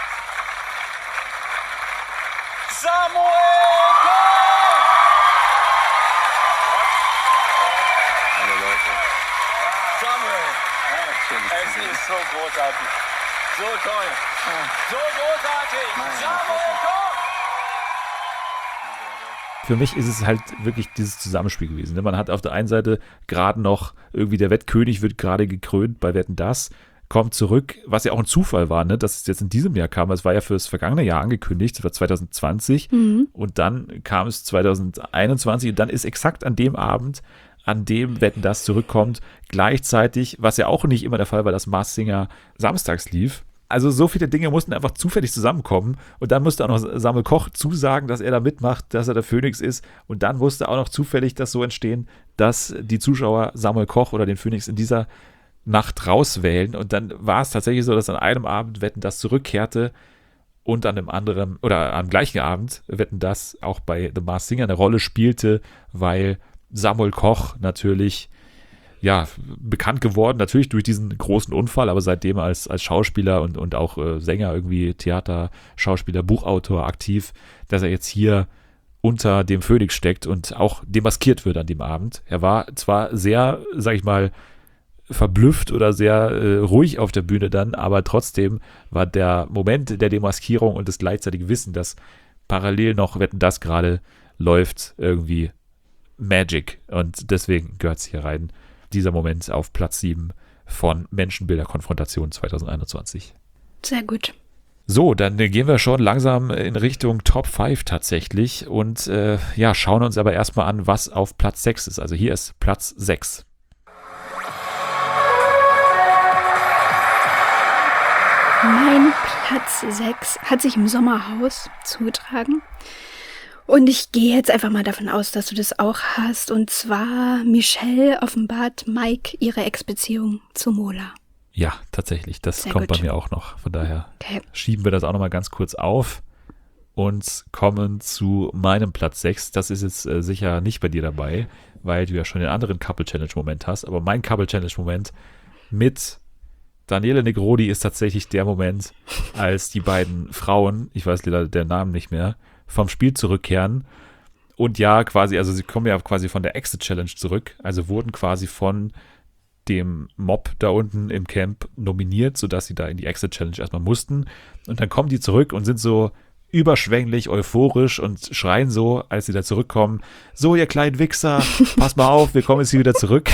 Samuel Koch! Hallo Leute. Samuel, Schön, dich es zu sehen. ist so großartig. So toll. So großartig. Samuel Koch! Für mich ist es halt wirklich dieses Zusammenspiel gewesen. Ne? Man hat auf der einen Seite gerade noch irgendwie der Wettkönig wird gerade gekrönt bei Wetten, das, kommt zurück, was ja auch ein Zufall war, ne? dass es jetzt in diesem Jahr kam. Es war ja für das vergangene Jahr angekündigt, das war zwanzig zwanzig Mhm. und dann kam es zwanzig einundzwanzig und dann ist exakt an dem Abend, an dem Wetten, das zurückkommt, gleichzeitig, was ja auch nicht immer der Fall war, dass Masked Singer samstags lief. Also so viele Dinge mussten einfach zufällig zusammenkommen und dann musste auch noch Samuel Koch zusagen, dass er da mitmacht, dass er der Phönix ist und dann musste auch noch zufällig das so entstehen, dass die Zuschauer Samuel Koch oder den Phönix in dieser Nacht rauswählen und dann war es tatsächlich so, dass an einem Abend Wetten, das zurückkehrte und an einem anderen oder am gleichen Abend Wetten, das auch bei The Masked Singer eine Rolle spielte, weil Samuel Koch natürlich ja, bekannt geworden, natürlich durch diesen großen Unfall, aber seitdem als, als Schauspieler und, und auch äh, Sänger, irgendwie Theater, Schauspieler, Buchautor aktiv, dass er jetzt hier unter dem Phönix steckt und auch demaskiert wird an dem Abend. Er war zwar sehr, sag ich mal, verblüfft oder sehr äh, ruhig auf der Bühne dann, aber trotzdem war der Moment der Demaskierung und das gleichzeitige Wissen, dass parallel noch Wetten, das gerade läuft, irgendwie Magic und deswegen gehört es hier rein. Dieser Moment auf Platz sieben von Menschenbilder-Konfrontation zwanzig einundzwanzig. Sehr gut. So, dann äh, gehen wir schon langsam in Richtung Top fünf tatsächlich und äh, ja, schauen uns aber erstmal an, was auf Platz sechs ist. Also hier ist Platz sechs. Mein Platz sechs hat sich im Sommerhaus zugetragen. Und ich gehe jetzt einfach mal davon aus, dass du das auch hast. Und zwar, Michelle offenbart Mike ihre Ex-Beziehung zu Mola. Ja, tatsächlich. Das Sehr kommt gut. bei mir auch noch. Von daher Okay. schieben wir das auch nochmal ganz kurz auf. und kommen zu meinem Platz sechs. Das ist jetzt äh, sicher nicht bei dir dabei, weil du ja schon den anderen Couple-Challenge-Moment hast. Aber mein Couple-Challenge-Moment mit Daniele Negroni ist tatsächlich der Moment, als die beiden Frauen, ich weiß leider den Namen nicht mehr, vom Spiel zurückkehren. Und ja, quasi, also sie kommen ja quasi von der Exit-Challenge zurück, also wurden quasi von dem Mob da unten im Camp nominiert, sodass sie da in die Exit-Challenge erstmal mussten. Und dann kommen die zurück und sind so überschwänglich, euphorisch und schreien so, als sie da zurückkommen, so ihr kleinen Wichser, pass mal auf, wir kommen jetzt hier wieder zurück.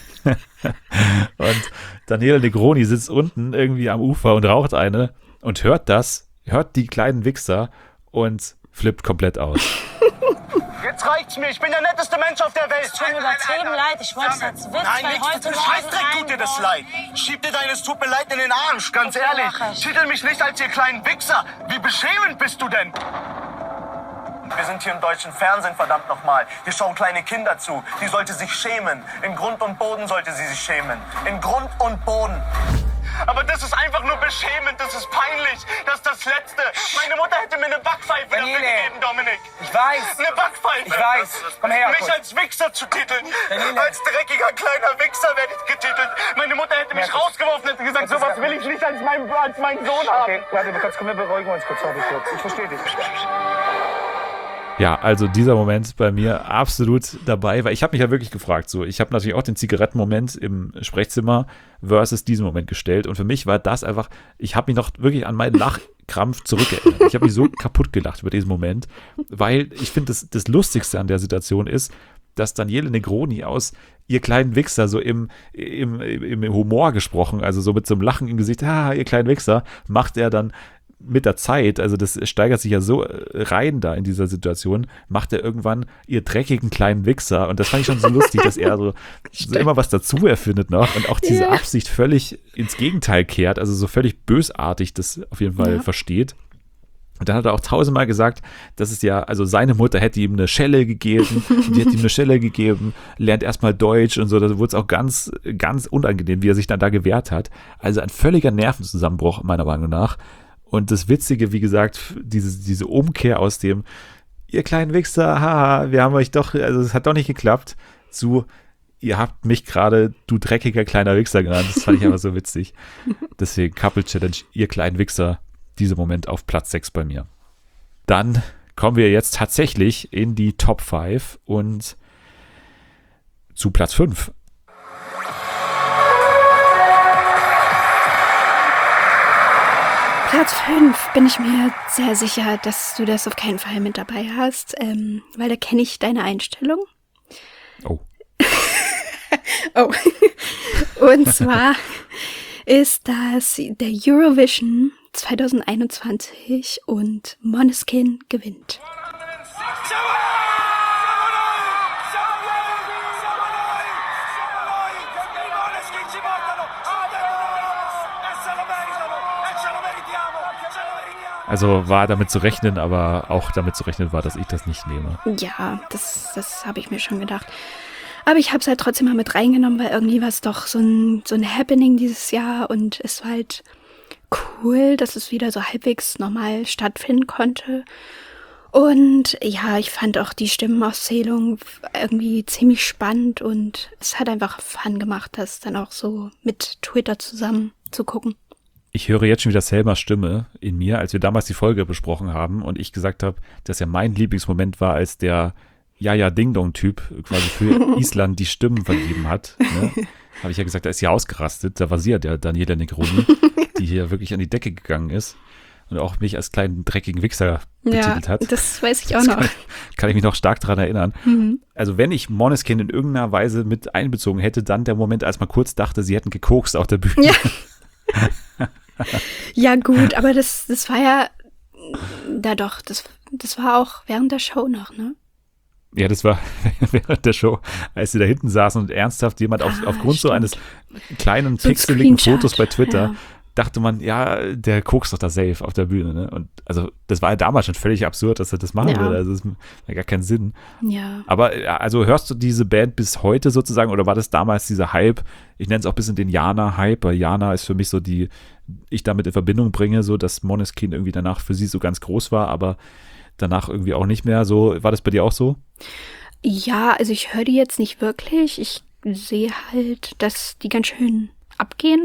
Und Daniele Negroni sitzt unten irgendwie am Ufer und raucht eine und hört das, hört die kleinen Wichser und flippt komplett aus. Jetzt reicht's mir, ich bin der netteste Mensch auf der Welt. Es tut mir übertrieben leid, ich wollte es als Witz, Nein, weil nichts, heute für Morgen Scheißdreck tut dir das ein- leid. Schieb dir deines tut mir leid in den Arsch, ganz Okay, ehrlich. mach ich. Titel mich nicht als ihr kleinen Wichser. Wie beschämend bist du denn? Wir sind hier im deutschen Fernsehen, verdammt nochmal. Hier schauen kleine Kinder zu. Die sollte sich schämen. In Grund und Boden sollte sie sich schämen. In Grund und Boden. Aber das ist einfach nur beschämend, das ist peinlich. Das ist das Letzte. Meine Mutter hätte mir eine Backpfeife dafür Daniele. gegeben, Dominik. Ich weiß. Eine Backpfeife. Ich weiß. Komm her, Mich kurz. als Wichser zu titeln. Daniele. Als dreckiger kleiner Wichser werde ich getitelt. Meine Mutter hätte mich Ja, kurz. rausgeworfen und hätte gesagt, Das ist sowas ja- will ich nicht als meinen, als meinen Sohn haben. Okay, warte mal kurz, komm, wir beruhigen uns kurz, warte kurz. Ich verstehe dich. Ja, also dieser Moment bei mir absolut dabei, weil ich habe mich ja wirklich gefragt, so, ich habe natürlich auch den Zigarettenmoment im Sprechzimmer versus diesen Moment gestellt und für mich war das einfach, ich habe mich noch wirklich an meinen Lachkrampf zurückerinnert. Ich habe mich so kaputt gelacht über diesen Moment, weil ich finde, das, das Lustigste an der Situation ist, dass Daniele Negroni aus ihr kleinen Wichser so im, im, im Humor gesprochen, also so mit so einem Lachen im Gesicht, ah, ihr kleinen Wichser, macht er dann mit der Zeit, also das steigert sich ja so rein da in dieser Situation, macht er irgendwann ihr dreckigen kleinen Wichser und das fand ich schon so lustig, dass er so, so immer was dazu erfindet noch und auch diese Ja. Absicht völlig ins Gegenteil kehrt, also so völlig bösartig das auf jeden Fall Ja. versteht. Und dann hat er auch tausendmal gesagt, dass es ja, also seine Mutter hätte ihm eine Schelle gegeben, die hat ihm eine Schelle gegeben, lernt erstmal Deutsch und so, da wurde es auch ganz, ganz unangenehm, wie er sich dann da gewehrt hat. Also ein völliger Nervenzusammenbruch meiner Meinung nach. Und das Witzige, wie gesagt, diese, diese Umkehr aus dem, ihr kleinen Wichser, haha, wir haben euch doch, also es hat doch nicht geklappt, zu, ihr habt mich gerade, du dreckiger kleiner Wichser genannt. Das fand ich aber so witzig. Deswegen Couple Challenge, ihr kleinen Wichser, dieser Moment auf Platz sechs bei mir. Dann kommen wir jetzt tatsächlich in die Top fünf und zu Platz fünf. Platz fünf bin ich mir sehr sicher, dass du das auf keinen Fall mit dabei hast, ähm, weil da kenne ich deine Einstellung. Oh. Oh. Und zwar ist das der Eurovision zwanzig einundzwanzig und Måneskin gewinnt. Also war damit zu rechnen, aber auch damit zu rechnen war, dass ich das nicht nehme. Ja, das, das habe ich mir schon gedacht. Aber ich habe es halt trotzdem mal mit reingenommen, weil irgendwie war es doch so ein, so ein Happening dieses Jahr und es war halt cool, dass es wieder so halbwegs normal stattfinden konnte. Und ja, ich fand auch die Stimmenauszählung irgendwie ziemlich spannend und es hat einfach Fun gemacht, das dann auch so mit Twitter zusammen zu gucken. Ich höre jetzt schon wieder Selmas Stimme in mir, als wir damals die Folge besprochen haben und ich gesagt habe, dass ja mein Lieblingsmoment war, als der Jaja-Ding-Dong-Typ quasi für Island die Stimmen vergeben hat. Ne? Habe ich ja gesagt, da ist sie ausgerastet. Da war sie ja der Daniele Negroni, die hier wirklich an die Decke gegangen ist und auch mich als kleinen dreckigen Wichser betitelt Ja, hat. das weiß ich auch Das noch. Kann, kann ich mich noch stark daran erinnern. Mhm. Also wenn ich Måneskin in irgendeiner Weise mit einbezogen hätte, dann der Moment, als man kurz dachte, sie hätten gekokst auf der Bühne. Ja. Ja gut, aber das, das war ja, da doch, das, das war auch während der Show noch, ne? Ja, das war während der Show, als sie da hinten saßen und ernsthaft jemand auf, Ah, aufgrund so stimmt. eines kleinen So ein pixeligen Screenshot, Fotos bei Twitter ja. dachte man, ja, der kokst doch da safe auf der Bühne. Ne? Und also das war ja damals schon völlig absurd, dass er das machen Ja. würde. Also das hat gar keinen Sinn. Ja. Aber ja, also hörst du diese Band bis heute sozusagen oder war das damals dieser Hype? Ich nenne es auch ein bisschen den Jana-Hype, weil Jana ist für mich so die, ich damit in Verbindung bringe, so dass Måneskin irgendwie danach für sie so ganz groß war, aber danach irgendwie auch nicht mehr. So, war das bei dir auch so? Ja, also ich höre die jetzt nicht wirklich. Ich sehe halt, dass die ganz schön abgehen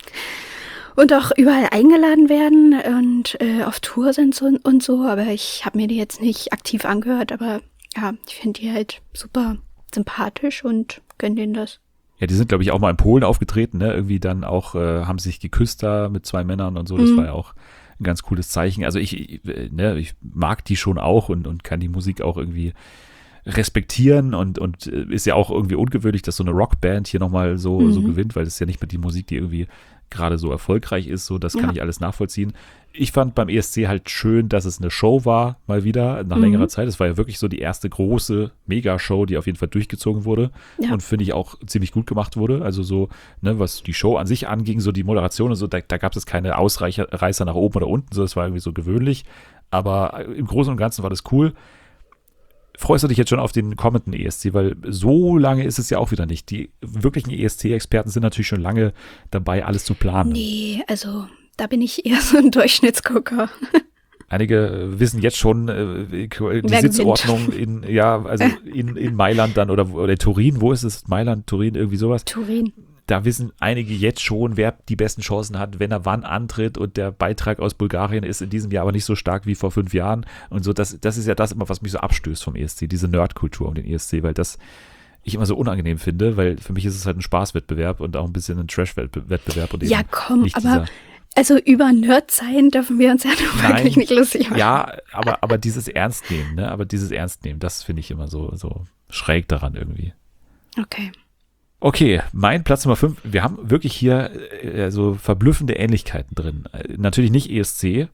und auch überall eingeladen werden und äh, auf Tour sind so, und so. Aber ich habe mir die jetzt nicht aktiv angehört. Aber ja, ich finde die halt super sympathisch und gönn denen das. Ja, die sind, glaube ich, auch mal in Polen aufgetreten, ne? Irgendwie dann auch, äh, haben sich geküsst da mit zwei Männern und so. Das Mhm. war ja auch ein ganz cooles Zeichen. Also ich, ich, äh, ne, ich mag die schon auch und, und kann die Musik auch irgendwie respektieren und, und äh, ist ja auch irgendwie ungewöhnlich, dass so eine Rockband hier nochmal so, Mhm. so gewinnt, weil das ist ja nicht mehr die Musik, die irgendwie gerade so erfolgreich ist. So, das kann Ja. ich alles nachvollziehen. Ich fand beim E S C halt schön, dass es eine Show war, mal wieder, nach Mhm. längerer Zeit. Es war ja wirklich so die erste große Mega-Show, die auf jeden Fall durchgezogen wurde Ja. und finde ich auch ziemlich gut gemacht wurde. Also so, ne, was die Show an sich anging, so die Moderation und so, da, da gab es keine Ausreißer Reißer nach oben oder unten, so, das war irgendwie so gewöhnlich. Aber im Großen und Ganzen war das cool. Freust du dich jetzt schon auf den kommenden E S C, weil so lange ist es ja auch wieder nicht. Die wirklichen E S C-Experten sind natürlich schon lange dabei, alles zu planen. Nee, also da bin ich eher so ein Durchschnittsgucker. Einige äh, wissen jetzt schon äh, die Wer Sitzordnung in, ja, also in, in Mailand dann oder, oder Turin, wo ist es? Mailand, Turin, irgendwie sowas. Turin. Da wissen einige jetzt schon, wer die besten Chancen hat, wenn er wann antritt und der Beitrag aus Bulgarien ist in diesem Jahr aber nicht so stark wie vor fünf Jahren und so, das, das ist ja das immer, was mich so abstößt vom E S C, diese Nerdkultur um den E S C, weil das ich immer so unangenehm finde, weil für mich ist es halt ein Spaßwettbewerb und auch ein bisschen ein Trash-Wettbewerb. Und eben Ja, komm, nicht aber dieser, also über Nerd sein dürfen wir uns ja nun Nein. wirklich nicht lustig machen. ja, aber, aber dieses Ernstnehmen, ne, aber dieses Ernstnehmen, das finde ich immer so, so schräg daran irgendwie. Okay. Okay, mein Platz Nummer fünf. Wir haben wirklich hier äh, so verblüffende Ähnlichkeiten drin. Äh, natürlich nicht E S C,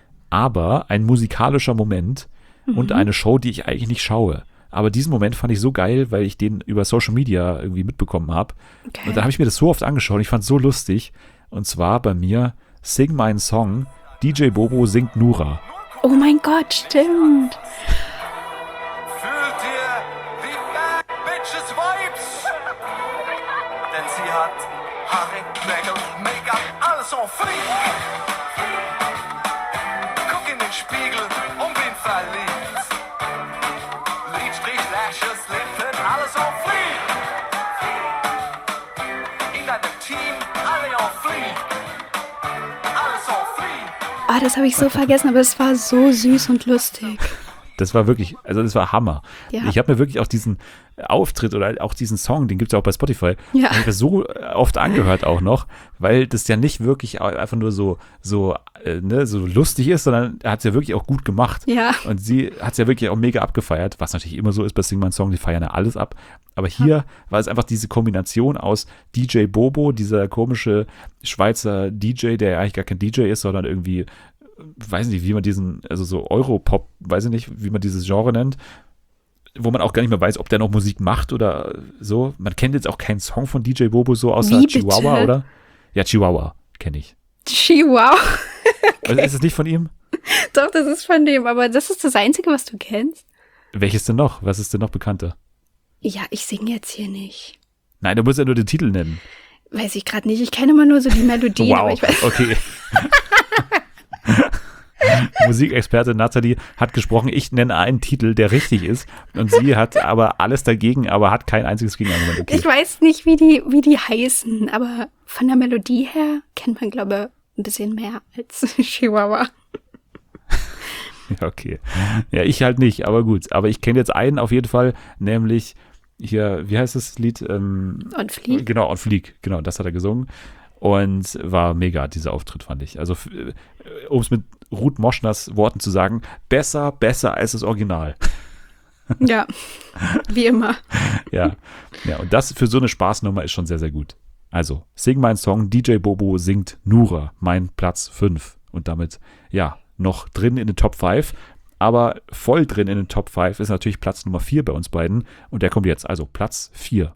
aber ein musikalischer Moment und eine Show, die ich eigentlich nicht schaue. Aber diesen Moment fand ich so geil, weil ich den über Social Media irgendwie mitbekommen habe. Okay. Und dann habe ich mir das so oft angeschaut und ich fand es so lustig. Und zwar bei mir Sing meinen Song, D J Bobo singt Nura. Oh mein Gott, stimmt. Fühlt ihr die Bad Bitches Vibes? Denn sie hat Haare, Nägel, Make-up, alles en fleek. Guck in den Spiegel und bin verliebt. Lidstrich, Lashes, Lippen, alles en fleek. In deinem Team, alle en fleek. Alles en fleek. Ah, das habe ich so vergessen, aber es war so süß und lustig. Das war wirklich, also das war Hammer. Ja. Ich habe mir wirklich auch diesen Auftritt oder auch diesen Song, den gibt es ja auch bei Spotify, Ja. habe ich mir so oft angehört auch noch, weil das ja nicht wirklich einfach nur so, so, äh, ne, so lustig ist, sondern er hat es ja wirklich auch gut gemacht. Ja. Und sie hat es ja wirklich auch mega abgefeiert, was natürlich immer so ist bei Sing My Song, die feiern ja alles ab. Aber hier war es einfach diese Kombination aus D J Bobo, dieser komische Schweizer D J, der ja eigentlich gar kein D J ist, sondern irgendwie weiß nicht, wie man diesen, also so Europop, weiß ich nicht, wie man dieses Genre nennt, wo man auch gar nicht mehr weiß, ob der noch Musik macht oder so. Man kennt jetzt auch keinen Song von D J Bobo so außer Wie bitte? Chihuahua, oder? Ja, Chihuahua kenne ich. Chihuahua. Also ist es nicht von ihm? Doch, das ist von dem, aber das ist das Einzige, was du kennst. Welches denn noch? Was ist denn noch bekannter? Ja, ich singe jetzt hier nicht. Nein, du musst ja nur den Titel nennen. Weiß ich gerade nicht. Ich kenne immer nur so die Melodie, aber Wow, ich weiß. okay. Musikexperte Nathalie hat gesprochen, ich nenne einen Titel, der richtig ist und sie hat aber alles dagegen, aber hat kein einziges Gegenargument. Okay. Ich weiß nicht, wie die, wie die heißen, aber von der Melodie her kennt man, glaube ich, ein bisschen mehr als Chihuahua. Ja, okay. Ja, ich halt nicht, aber gut. Aber ich kenne jetzt einen auf jeden Fall, nämlich hier, wie heißt das Lied? Ähm, On Fleek. Genau, On Fleek. Genau, das hat er gesungen. Und war mega, dieser Auftritt, fand ich. Also, um es mit Ruth Moschners Worten zu sagen, besser, besser als das Original. Ja, wie immer. Ja, ja, und das für so eine Spaßnummer ist schon sehr, sehr gut. Also, Sing mein Song, D J Bobo singt Nura, mein Platz fünf. Und damit, ja, noch drin in den Top fünf. Aber voll drin in den Top fünf ist natürlich Platz Nummer vier bei uns beiden. Und der kommt jetzt, also Platz vier.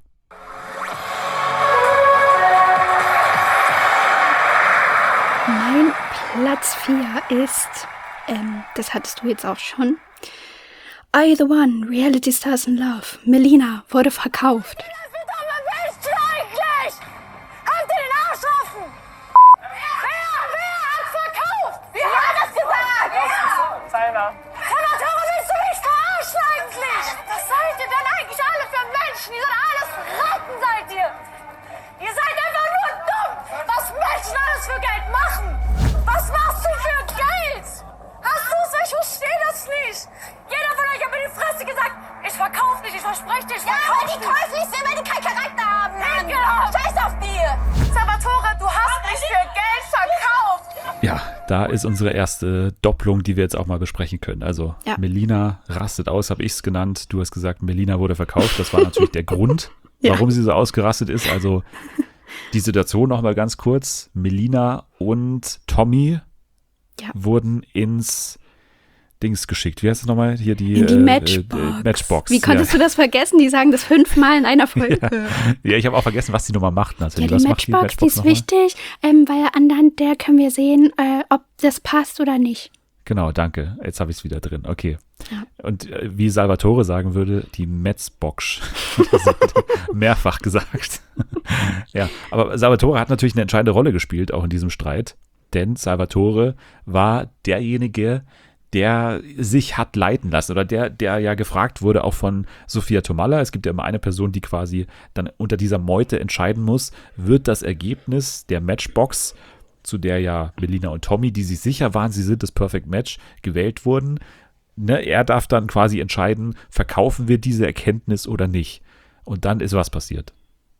Platz vier ist, ähm, das hattest du jetzt auch schon, Are You The One? Reality Stars in Love. Melina wurde verkauft. Wer bist du eigentlich? Halt dir den Arsch offen! Wer, wer hat verkauft? Wer hat das gesagt? Seiner. Salvatore, willst du mich verarschen eigentlich? Was seid ihr denn eigentlich alle für Menschen? Ihr seid alles Ratten, seid ihr! Ihr seid einfach nur dumm, was Menschen alles für Geld machen! Was machst du für Geld? Hast du es? Ich verstehe das nicht! Jeder von euch hat mir die Fresse gesagt, ich verkaufe nicht, ich verspreche dir, ich verkaufe Ja, aber die käuflich sind, weil die keinen Charakter haben. Mann. Ekelhaft. Scheiß auf dir. Salvatore, du hast mich für Geld verkauft! Ja, da ist unsere erste Doppelung, die wir jetzt auch mal besprechen können. Also Ja. Melina rastet aus, habe ich es genannt. Du hast gesagt, Melina wurde verkauft. Das war natürlich der Grund, Ja. warum sie so ausgerastet ist. Also die Situation noch mal ganz kurz. Melina und Tommy Ja. wurden ins Dings geschickt. Wie heißt es nochmal? Hier die, In die äh, Matchbox. äh, Matchbox. Wie konntest ja. du das vergessen? Die sagen das fünfmal in einer Folge. Ja, ich habe auch vergessen, was die Nummer macht. Natürlich. Ja, Was die macht Matchbox, die ist nochmal? wichtig, ähm, weil anhand der können wir sehen, äh, ob das passt oder nicht. Genau, danke. Jetzt habe ich es wieder drin. Okay. Ja. Und äh, wie Salvatore sagen würde, die Metzbox. Das hat er mehrfach gesagt. Ja, aber Salvatore hat natürlich eine entscheidende Rolle gespielt, auch in diesem Streit. Denn Salvatore war derjenige, der sich hat leiten lassen oder der, der ja gefragt wurde, auch von Sophia Tomalla. Es gibt ja immer eine Person, die quasi dann unter dieser Meute entscheiden muss, wird das Ergebnis der Matchbox, zu der ja Melina und Tommy, die sich sicher waren, sie sind das Perfect Match, gewählt wurden. Ne, er darf dann quasi entscheiden, verkaufen wir diese Erkenntnis oder nicht. Und dann ist was passiert.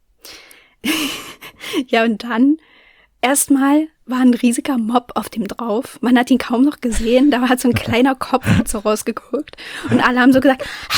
Ja, und dann erstmal war ein riesiger Mob auf dem drauf. Man hat ihn kaum noch gesehen. Da hat so ein kleiner Kopf so rausgeguckt. Und alle haben so gesagt,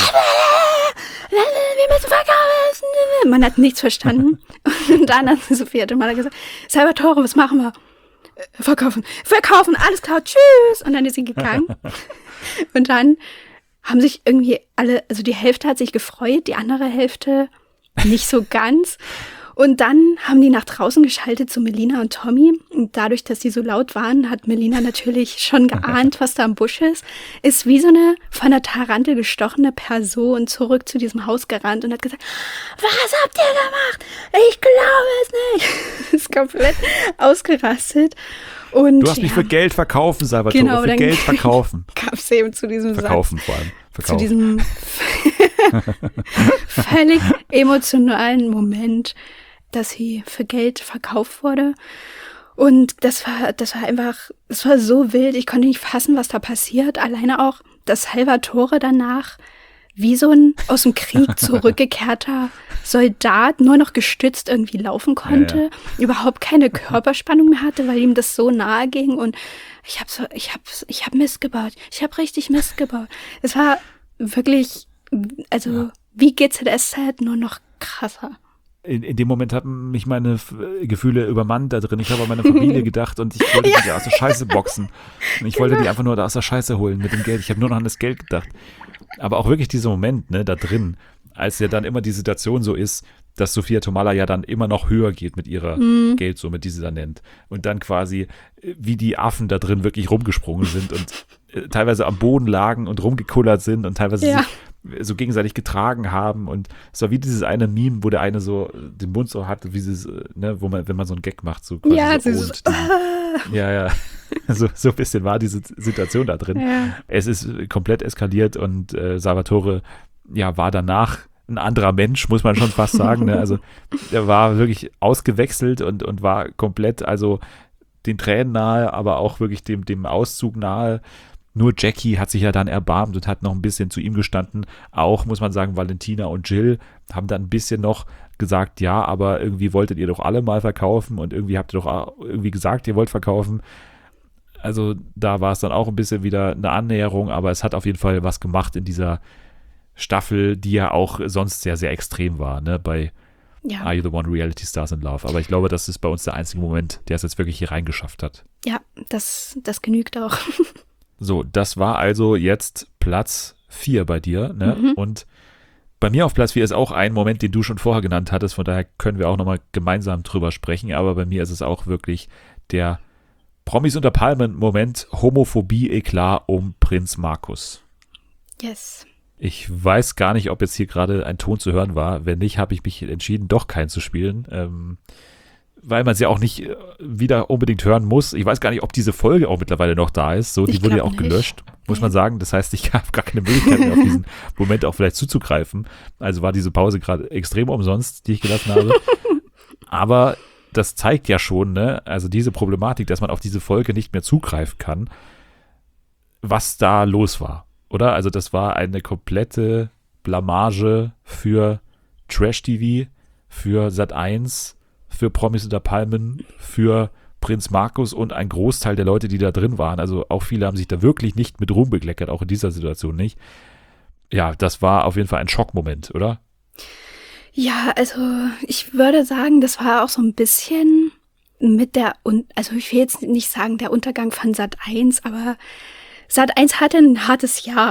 wir müssen verkaufen. Man hat nichts verstanden. Und dann hat Sophia Tomalla gesagt, Salvatore, was machen wir? Verkaufen, verkaufen, alles klar, tschüss. Und dann ist sie gegangen. Und dann haben sich irgendwie alle, also die Hälfte hat sich gefreut, die andere Hälfte nicht so ganz. Und dann haben die nach draußen geschaltet zu Melina und Tommy. Und dadurch, dass die so laut waren, hat Melina natürlich schon geahnt, was da im Busch ist. Ist wie so eine von der Tarantel gestochene Person zurück zu diesem Haus gerannt und hat gesagt, was habt ihr gemacht? Ich glaube es nicht. Ist komplett ausgerastet. Und Du hast mich ja, für Geld verkaufen, Salvatore. Genau, für dann Geld verkaufen. kam es eben zu diesem Verkaufen Satz. vor allem. Zu Verkaufen. diesem völlig emotionalen Moment, dass sie für Geld verkauft wurde. Und das war, das war einfach, das war so wild. Ich konnte nicht fassen, was da passiert. Alleine auch, dass Salvatore danach wie so ein aus dem Krieg zurückgekehrter Soldat nur noch gestützt irgendwie laufen konnte, Ja, ja. überhaupt keine Körperspannung mehr hatte, weil ihm das so nahe ging. Und ich habe so, ich habe, ich habe Mist gebaut. Ich habe richtig Mist gebaut. Es war wirklich, also Ja. wie G Z S Z, nur noch krasser. In, in dem Moment haben mich meine F- Gefühle übermannt da drin. Ich habe an meine Familie gedacht und ich wollte die aus der Scheiße boxen. Und ich wollte die einfach nur da aus der Scheiße holen mit dem Geld. Ich habe nur noch an das Geld gedacht. Aber auch wirklich dieser Moment, ne, da drin, als ja dann immer die Situation so ist, dass Sophia Tomalla ja dann immer noch höher geht mit ihrer Mhm. Geldsumme, die sie da nennt. Und dann quasi, äh, wie die Affen da drin wirklich rumgesprungen sind und äh, teilweise am Boden lagen und rumgekullert sind und teilweise Ja. sich so gegenseitig getragen haben. Und es war wie dieses eine Meme, wo der eine so äh, den Mund so hat, wie dieses, äh, ne, wo man, wenn man so einen Gag macht, so quasi Ja, so sie so, ohnt diesen- ja, ja. So, so ein bisschen war diese Situation da drin. Ja. Es ist äh, komplett eskaliert und äh, Salvatore, ja, war danach ein anderer Mensch, muss man schon fast sagen. Ne? Also er war wirklich ausgewechselt und, und war komplett, also den Tränen nahe, aber auch wirklich dem, dem Auszug nahe. Nur Jackie hat sich ja dann erbarmt und hat noch ein bisschen zu ihm gestanden. Auch, muss man sagen, Valentina und Jill haben dann ein bisschen noch gesagt, ja, aber irgendwie wolltet ihr doch alle mal verkaufen und irgendwie habt ihr doch auch irgendwie gesagt, ihr wollt verkaufen. Also da war es dann auch ein bisschen wieder eine Annäherung, aber es hat auf jeden Fall was gemacht in dieser Staffel, die ja auch sonst sehr, sehr extrem war, ne, bei Ja, Are You The One? Reality Stars in Love. Aber ich glaube, das ist bei uns der einzige Moment, der es jetzt wirklich hier reingeschafft hat. ja, das, das genügt auch. So, das war also jetzt Platz vier bei dir, ne? Mhm. Und bei mir auf Platz vier ist auch ein Moment, den du schon vorher genannt hattest, von daher können wir auch nochmal gemeinsam drüber sprechen, aber bei mir ist es auch wirklich der Promis unter Palmen, Moment, Homophobie-Eklat um Prinz Markus. Yes. Ich weiß gar nicht, ob jetzt hier gerade ein Ton zu hören war. Wenn nicht, habe ich mich entschieden, doch keinen zu spielen, ähm, weil man sie auch nicht wieder unbedingt hören muss. Ich weiß gar nicht, ob diese Folge auch mittlerweile noch da ist. So, die Ich wurde ja glaub auch nicht. gelöscht, muss Nee. man sagen. Das heißt, ich habe gar keine Möglichkeit mehr, auf diesen Moment auch vielleicht zuzugreifen. Also war diese Pause gerade extrem umsonst, die ich gelassen habe. Aber das zeigt ja schon, ne, also diese Problematik, dass man auf diese Folge nicht mehr zugreifen kann, was da los war. Oder? Also das war eine komplette Blamage für Trash-T V, für Sat eins, für Promis unter Palmen, für Prinz Markus und ein Großteil der Leute, die da drin waren. Also auch viele haben sich da wirklich nicht mit Ruhm bekleckert, auch in dieser Situation nicht. Ja, das war auf jeden Fall ein Schockmoment, oder? Ja, also ich würde sagen, das war auch so ein bisschen mit der, Un- also ich will jetzt nicht sagen, der Untergang von Sat eins, aber Sat eins hatte ein hartes Jahr.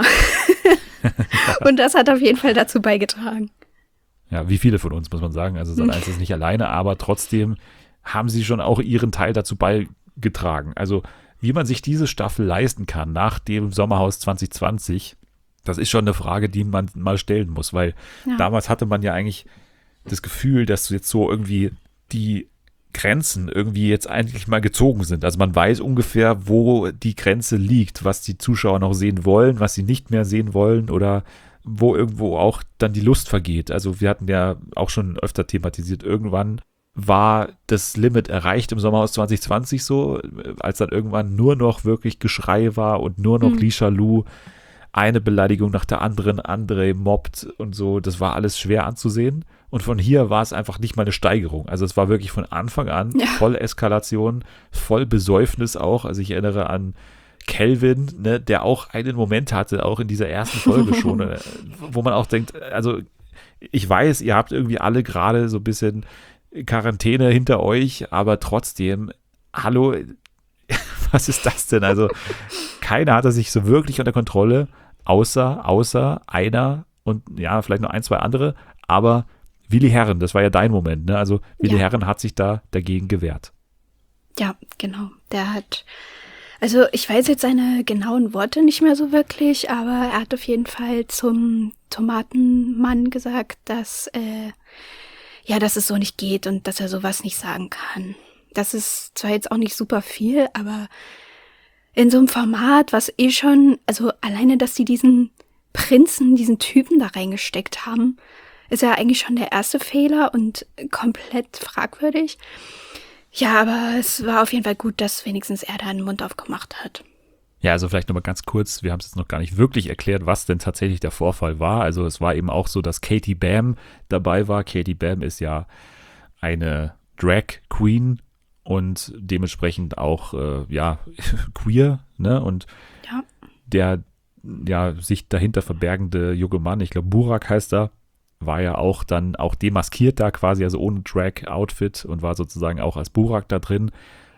Und das hat auf jeden Fall dazu beigetragen. Ja, wie viele von uns, muss man sagen. Also Sat eins ist nicht alleine, aber trotzdem haben sie schon auch ihren Teil dazu beigetragen. Also wie man sich diese Staffel leisten kann nach dem Sommerhaus zwanzig zwanzig, das ist schon eine Frage, die man mal stellen muss, weil Ja. damals hatte man ja eigentlich das Gefühl, dass jetzt so irgendwie die Grenzen irgendwie jetzt eigentlich mal gezogen sind. Also man weiß ungefähr, wo die Grenze liegt, was die Zuschauer noch sehen wollen, was sie nicht mehr sehen wollen oder wo irgendwo auch dann die Lust vergeht. Also wir hatten ja auch schon öfter thematisiert, irgendwann war das Limit erreicht im Sommerhaus zwanzig zwanzig so, als dann irgendwann nur noch wirklich Geschrei war und nur noch Mhm. Lisha Lu, eine Beleidigung nach der anderen, andere mobbt und so. Das war alles schwer anzusehen. Und von hier war es einfach nicht mal eine Steigerung. Also es war wirklich von Anfang an Ja. voll Eskalation, voll Besäufnis auch. Also ich erinnere an Kelvin, ne, der auch einen Moment hatte, auch in dieser ersten Folge schon, äh, wo man auch denkt, also ich weiß, ihr habt irgendwie alle gerade so ein bisschen Quarantäne hinter euch, aber trotzdem, hallo, was ist das denn? Also keiner hatte sich so wirklich unter Kontrolle, außer, außer einer und ja, vielleicht noch ein, zwei andere, aber Willi Herren, das war ja dein Moment, ne? Also Willi Ja. Herren hat sich da dagegen gewehrt. Ja, genau. Der hat, also ich weiß jetzt seine genauen Worte nicht mehr so wirklich, aber er hat auf jeden Fall zum Tomatenmann gesagt, dass, äh, ja, dass es so nicht geht und dass er sowas nicht sagen kann. Das ist zwar jetzt auch nicht super viel, aber in so einem Format, was eh schon, also alleine, dass sie diesen Prinzen, diesen Typen da reingesteckt haben, ist ja eigentlich schon der erste Fehler und komplett fragwürdig. Ja, aber es war auf jeden Fall gut, dass wenigstens er da den Mund aufgemacht hat. Ja, also vielleicht nochmal ganz kurz, wir haben es jetzt noch gar nicht wirklich erklärt, was denn tatsächlich der Vorfall war. Also es war eben auch so, dass Katie Bam dabei war. Katie Bam ist ja eine Drag Queen und dementsprechend auch, äh, ja, queer, ne? Und Ja. der, ja, sich dahinter verbergende junge Mann, ich glaube Burak heißt er, war ja auch dann auch demaskiert da quasi, also ohne Drag-Outfit und war sozusagen auch als Burak da drin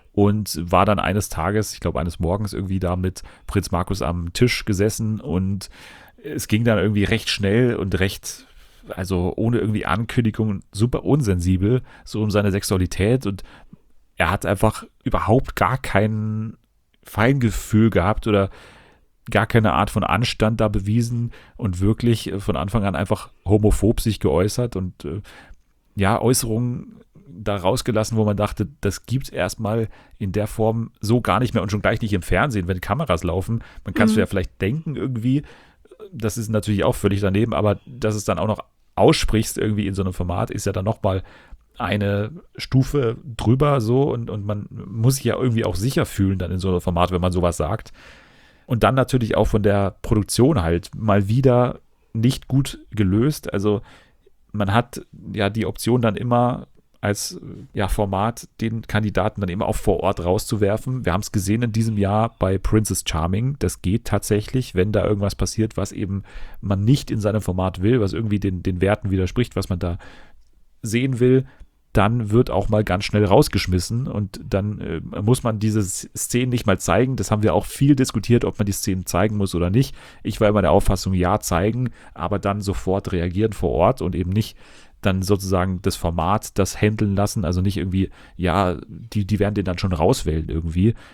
und war dann eines Tages, ich glaube eines Morgens irgendwie da mit Prinz Markus am Tisch gesessen und es ging dann irgendwie recht schnell und recht, also ohne irgendwie Ankündigung, super unsensibel, so um seine Sexualität und er hat einfach überhaupt gar kein Feingefühl gehabt oder gar keine Art von Anstand da bewiesen und wirklich von Anfang an einfach homophob sich geäußert und äh, ja, Äußerungen da rausgelassen, wo man dachte, das gibt's erstmal in der Form so gar nicht mehr und schon gleich nicht im Fernsehen, wenn Kameras laufen. Man kann es Mhm. ja vielleicht denken irgendwie, das ist natürlich auch völlig daneben, aber dass es dann auch noch aussprichst irgendwie in so einem Format, ist ja dann nochmal eine Stufe drüber so und, und man muss sich ja irgendwie auch sicher fühlen dann in so einem Format, wenn man sowas sagt. Und dann natürlich auch von der Produktion halt mal wieder nicht gut gelöst. Also man hat ja die Option dann immer als ja, Format den Kandidaten dann immer auch vor Ort rauszuwerfen. Wir haben es gesehen in diesem Jahr bei Princess Charming. Das geht tatsächlich, wenn da irgendwas passiert, was eben man nicht in seinem Format will, was irgendwie den, den Werten widerspricht, was man da sehen will, dann wird auch mal ganz schnell rausgeschmissen und dann äh, muss man diese Szenen nicht mal zeigen. Das haben wir auch viel diskutiert, ob man die Szenen zeigen muss oder nicht. Ich war immer der Auffassung, ja, zeigen, aber dann sofort reagieren vor Ort und eben nicht dann sozusagen das Format das handeln lassen, also nicht irgendwie, ja, die, die werden den dann schon rauswählen irgendwie.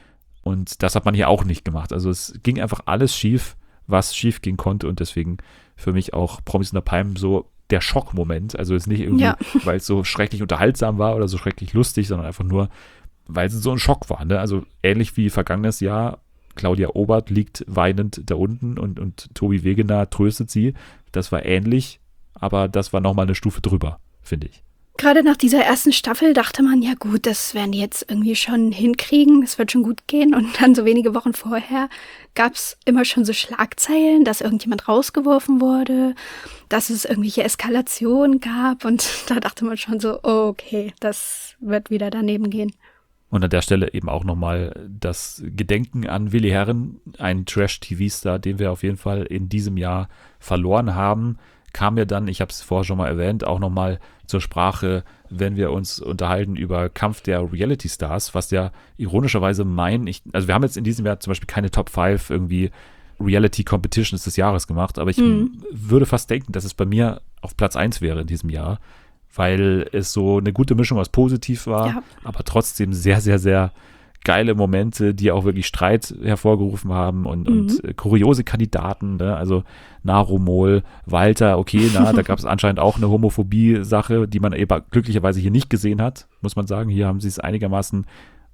Und das hat man hier auch nicht gemacht. Also es ging einfach alles schief, was schief gehen konnte und deswegen für mich auch Promis unter Palmen so der Schockmoment. Also jetzt nicht irgendwie, Ja. weil es so schrecklich unterhaltsam war oder so schrecklich lustig, sondern einfach nur, weil es so ein Schock war. Ne? Also ähnlich wie vergangenes Jahr, Claudia Obert liegt weinend da unten und, und Tobi Wegener tröstet sie. Das war ähnlich, aber das war nochmal eine Stufe drüber, finde ich. Gerade nach dieser ersten Staffel dachte man, ja gut, das werden die jetzt irgendwie schon hinkriegen, es wird schon gut gehen. Und dann so wenige Wochen vorher gab es immer schon so Schlagzeilen, dass irgendjemand rausgeworfen wurde, dass es irgendwelche Eskalationen gab. Und da dachte man schon so, oh, okay, das wird wieder daneben gehen. Und an der Stelle eben auch nochmal das Gedenken an Willi Herren, ein Trash-T V-Star, den wir auf jeden Fall in diesem Jahr verloren haben. Kam ja dann, ich habe es vorher schon mal erwähnt, auch nochmal zur Sprache, wenn wir uns unterhalten über Kampf der Reality Stars, was ja ironischerweise mein, ich, also wir haben jetzt in diesem Jahr zum Beispiel keine Top fünf irgendwie Reality Competitions des Jahres gemacht, aber ich Mhm. würde fast denken, dass es bei mir auf Platz eins wäre in diesem Jahr, weil es so eine gute Mischung aus positiv war, Ja. aber trotzdem sehr, sehr, sehr geile Momente, die auch wirklich Streit hervorgerufen haben und, Mhm. und äh, kuriose Kandidaten, ne? Also Narumol, Walter, okay, na, da gab es anscheinend auch eine Homophobie-Sache, die man eben glücklicherweise hier nicht gesehen hat, muss man sagen. Hier haben sie es einigermaßen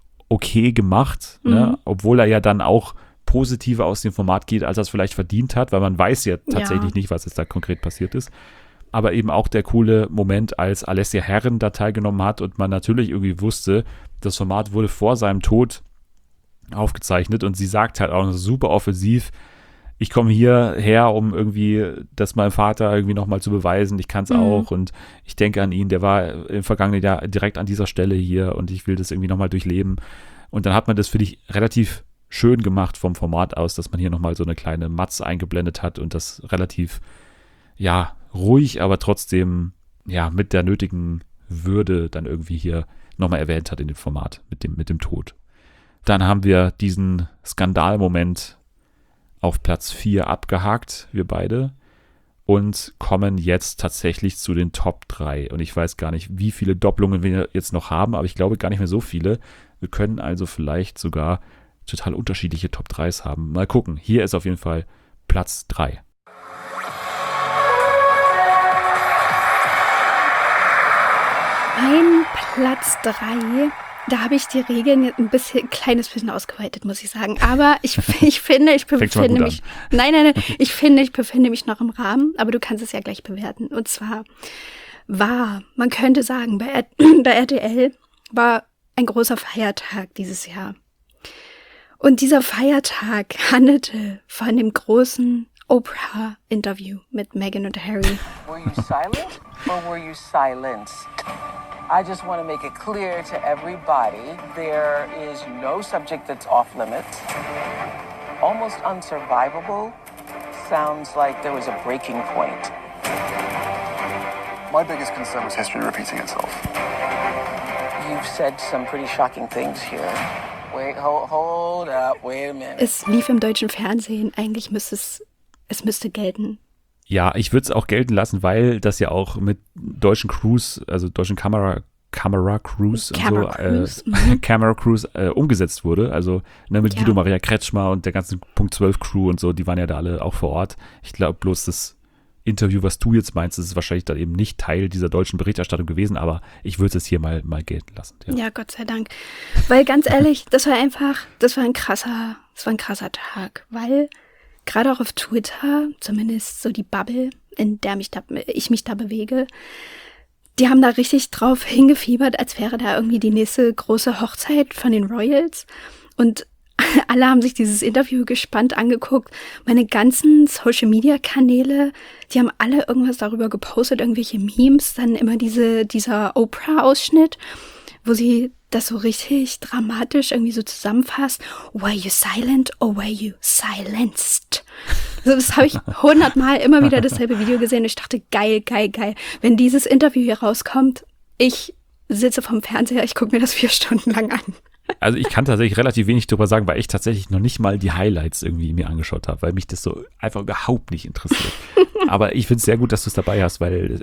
okay gemacht, Mhm. ne? Obwohl er ja dann auch positiver aus dem Format geht, als er es vielleicht verdient hat, weil man weiß ja tatsächlich Ja. nicht, was jetzt da konkret passiert ist. Aber eben auch der coole Moment, als Alessia Herren da teilgenommen hat und man natürlich irgendwie wusste, das Format wurde vor seinem Tod aufgezeichnet und sie sagt halt auch noch super offensiv, ich komme hierher, um irgendwie das meinem Vater irgendwie nochmal zu beweisen, ich kann es Mhm. auch und ich denke an ihn, der war im vergangenen Jahr direkt an dieser Stelle hier und ich will das irgendwie nochmal durchleben. Und dann hat man das, finde ich, relativ schön gemacht vom Format aus, dass man hier nochmal so eine kleine Matz eingeblendet hat und das relativ, ja, ruhig, aber trotzdem, ja, mit der nötigen Würde dann irgendwie hier nochmal erwähnt hat in dem Format mit dem, mit dem Tod. Dann haben wir diesen Skandalmoment auf Platz vier abgehakt, wir beide, und kommen jetzt tatsächlich zu den Top drei. Und ich weiß gar nicht, wie viele Doppelungen wir jetzt noch haben, aber ich glaube gar nicht mehr so viele. Wir können also vielleicht sogar total unterschiedliche Top dreis haben. Mal gucken. Hier ist auf jeden Fall Platz drei. Mein Platz drei, da habe ich die Regeln ein bisschen, ein kleines bisschen ausgeweitet, muss ich sagen. Aber ich, ich finde, ich Fängt schon mal befinde gut mich, nein, nein, nein, ich finde, ich befinde mich noch im Rahmen, aber du kannst es ja gleich bewerten. Und zwar war, man könnte sagen, bei, R- bei R T L war ein großer Feiertag dieses Jahr. Und dieser Feiertag handelte von dem großen Oprah-Interview mit Meghan und Harry. Were you silent or were you silenced? I just want to make it clear to everybody there is no subject that's off limits. Almost unsurvivable sounds like there was a breaking point. My biggest concern was history repeating itself. You've said some pretty shocking things here. Wait, hold, hold up, wait a minute. Es lief im deutschen Fernsehen, eigentlich müsste es, es müsste gelten. Ja, ich würde es auch gelten lassen, weil das ja auch mit deutschen Crews, also deutschen Kamera, Camera Crews und Camera so, Crews, äh, mhm. Camera Crews äh, umgesetzt wurde. Also ne, mit Ja. Guido Maria Kretschmer und der ganzen Punkt zwölf Crew und so, die waren ja da alle auch vor Ort. Ich glaube bloß das Interview, was du jetzt meinst, ist wahrscheinlich dann eben nicht Teil dieser deutschen Berichterstattung gewesen, aber ich würde es hier mal, mal gelten lassen. Ja. Ja, Gott sei Dank. Weil ganz ehrlich, das war einfach, das war ein krasser, das war ein krasser Tag, weil gerade auch auf Twitter, zumindest so die Bubble, in der mich da, ich mich da bewege, die haben da richtig drauf hingefiebert, als wäre da irgendwie die nächste große Hochzeit von den Royals. Und alle haben sich dieses Interview gespannt angeguckt. Meine ganzen Social-Media-Kanäle, die haben alle irgendwas darüber gepostet, irgendwelche Memes, dann immer diese dieser Oprah-Ausschnitt, wo sie das so richtig dramatisch irgendwie so zusammenfasst. Were you silent or were you silenced? Also das habe ich hundertmal immer wieder dasselbe Video gesehen. Ich dachte, geil, geil, geil. Wenn dieses Interview hier rauskommt, ich sitze vom Fernseher, ich gucke mir das vier Stunden lang an. Also ich kann tatsächlich relativ wenig darüber sagen, weil ich tatsächlich noch nicht mal die Highlights irgendwie mir angeschaut habe, weil mich das so einfach überhaupt nicht interessiert. Aber ich finde es sehr gut, dass du es dabei hast, weil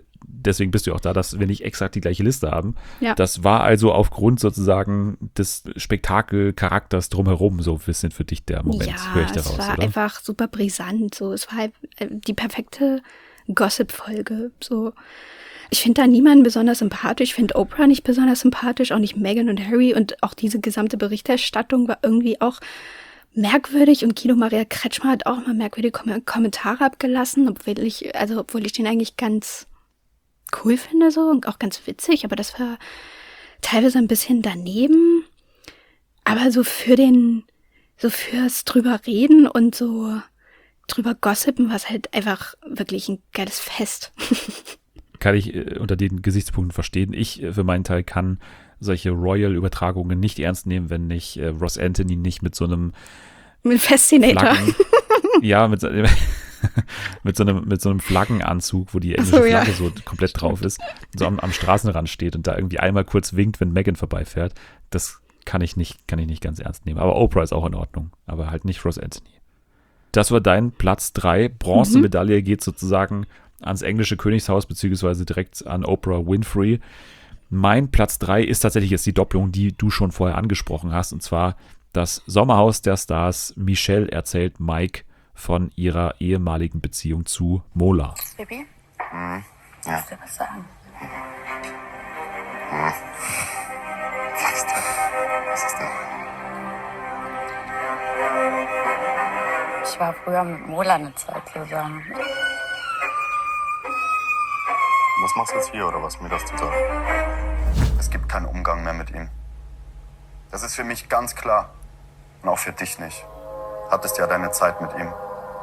deswegen bist du auch da, dass wir nicht exakt die gleiche Liste haben. Ja. Das war also aufgrund sozusagen des Spektakelcharakters drumherum so ein bisschen für dich der Moment, ja, höre ich es daraus, war oder? einfach super brisant. So, es war halt äh, die perfekte Gossip-Folge. So, ich finde da niemanden besonders sympathisch. Ich finde Oprah nicht besonders sympathisch, auch nicht Meghan und Harry. Und auch diese gesamte Berichterstattung war irgendwie auch merkwürdig. Und Guido Maria Kretschmer hat auch mal merkwürdige Kom- Kommentare abgelassen, obwohl ich, also obwohl ich den eigentlich ganz cool finde so und auch ganz witzig. Aber das war teilweise ein bisschen daneben. Aber so für den, so fürs drüber reden und so drüber gossipen war es halt einfach wirklich ein geiles Fest. Kann ich äh, unter den Gesichtspunkten verstehen. Ich äh, für meinen Teil kann solche Royal-Übertragungen nicht ernst nehmen, wenn nicht äh, Ross Anthony nicht mit so einem Mit Fascinator. Flaggen, ja, mit, so- mit, so einem, mit so einem Flaggenanzug, wo die Ach englische so, ja. Flagge so komplett drauf ist, so am, am Straßenrand steht und da irgendwie einmal kurz winkt, wenn Meghan vorbeifährt. Das kann ich nicht, kann ich nicht ganz ernst nehmen. Aber Oprah ist auch in Ordnung, aber halt nicht Ross Anthony. Das war dein Platz drei. Bronzemedaille geht sozusagen ans englische Königshaus, beziehungsweise direkt an Oprah Winfrey. Mein Platz drei ist tatsächlich jetzt die Doppelung, die du schon vorher angesprochen hast, und zwar das Sommerhaus der Stars. Michelle erzählt Mike von ihrer ehemaligen Beziehung zu Mola. Baby, Mhm. ich muss dir was sagen. Mhm. Was ist denn? Was ist denn? Ich war früher mit Mola eine Zeit zusammen. Was machst du jetzt hier, oder was, mir das zu sagen? Es gibt keinen Umgang mehr mit ihm. Das ist für mich ganz klar. Und auch für dich nicht. Hattest ja deine Zeit mit ihm.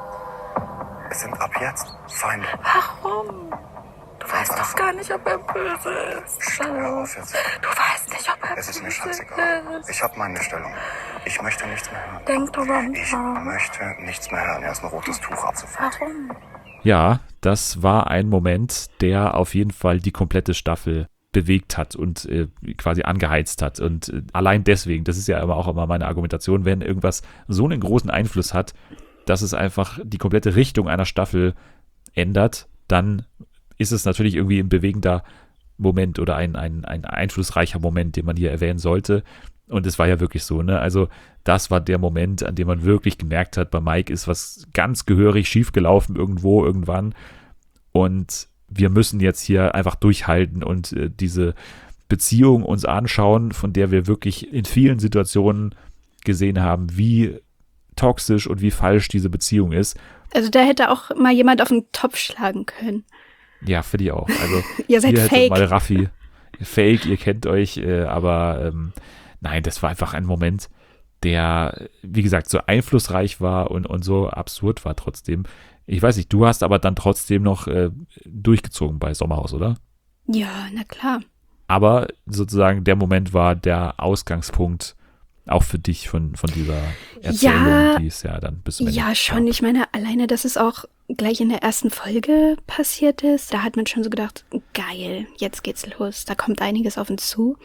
Wir sind ab jetzt Feinde. Warum? Du weißt doch gar nicht, ob er böse ist. Hör auf jetzt. Du weißt nicht, ob er Es ist mir böse scheißegal. ist. Ich habe meine Stellung. Ich möchte nichts mehr hören. Denk drüber Ich nach. möchte nichts mehr hören. Erst ein rotes Tuch ab sofort. Warum? Ja, das war ein Moment, der auf jeden Fall die komplette Staffel bewegt hat und äh, quasi angeheizt hat. Und äh, allein deswegen, das ist ja immer auch immer meine Argumentation, wenn irgendwas so einen großen Einfluss hat, dass es einfach die komplette Richtung einer Staffel ändert, dann ist es natürlich irgendwie ein bewegender Moment oder ein, ein, ein einflussreicher Moment, den man hier erwähnen sollte. Und es war ja wirklich so, ne? Also das war der Moment, an dem man wirklich gemerkt hat, bei Mike ist was ganz gehörig schiefgelaufen irgendwo, irgendwann. Und wir müssen jetzt hier einfach durchhalten und äh, diese Beziehung uns anschauen, von der wir wirklich in vielen Situationen gesehen haben, wie toxisch und wie falsch diese Beziehung ist. Also da hätte auch mal jemand auf den Topf schlagen können. Ja, finde ich auch. Also Ihr seid hier hätte fake. mal Raffi, fake, ihr kennt euch, äh, aber ähm, nein, das war einfach ein Moment, der, wie gesagt, so einflussreich war und, und so absurd war trotzdem. Ich weiß nicht, du hast aber dann trotzdem noch äh, durchgezogen bei Sommerhaus, oder? Ja, na klar. Aber sozusagen der Moment war der Ausgangspunkt auch für dich von, von dieser Erzählung, Ja, die es ja dann bis zum Ende Ja, schon. Ich meine, alleine, dass es auch gleich in der ersten Folge passiert ist, da hat man schon so gedacht, geil, jetzt geht's los. Da kommt einiges auf uns zu.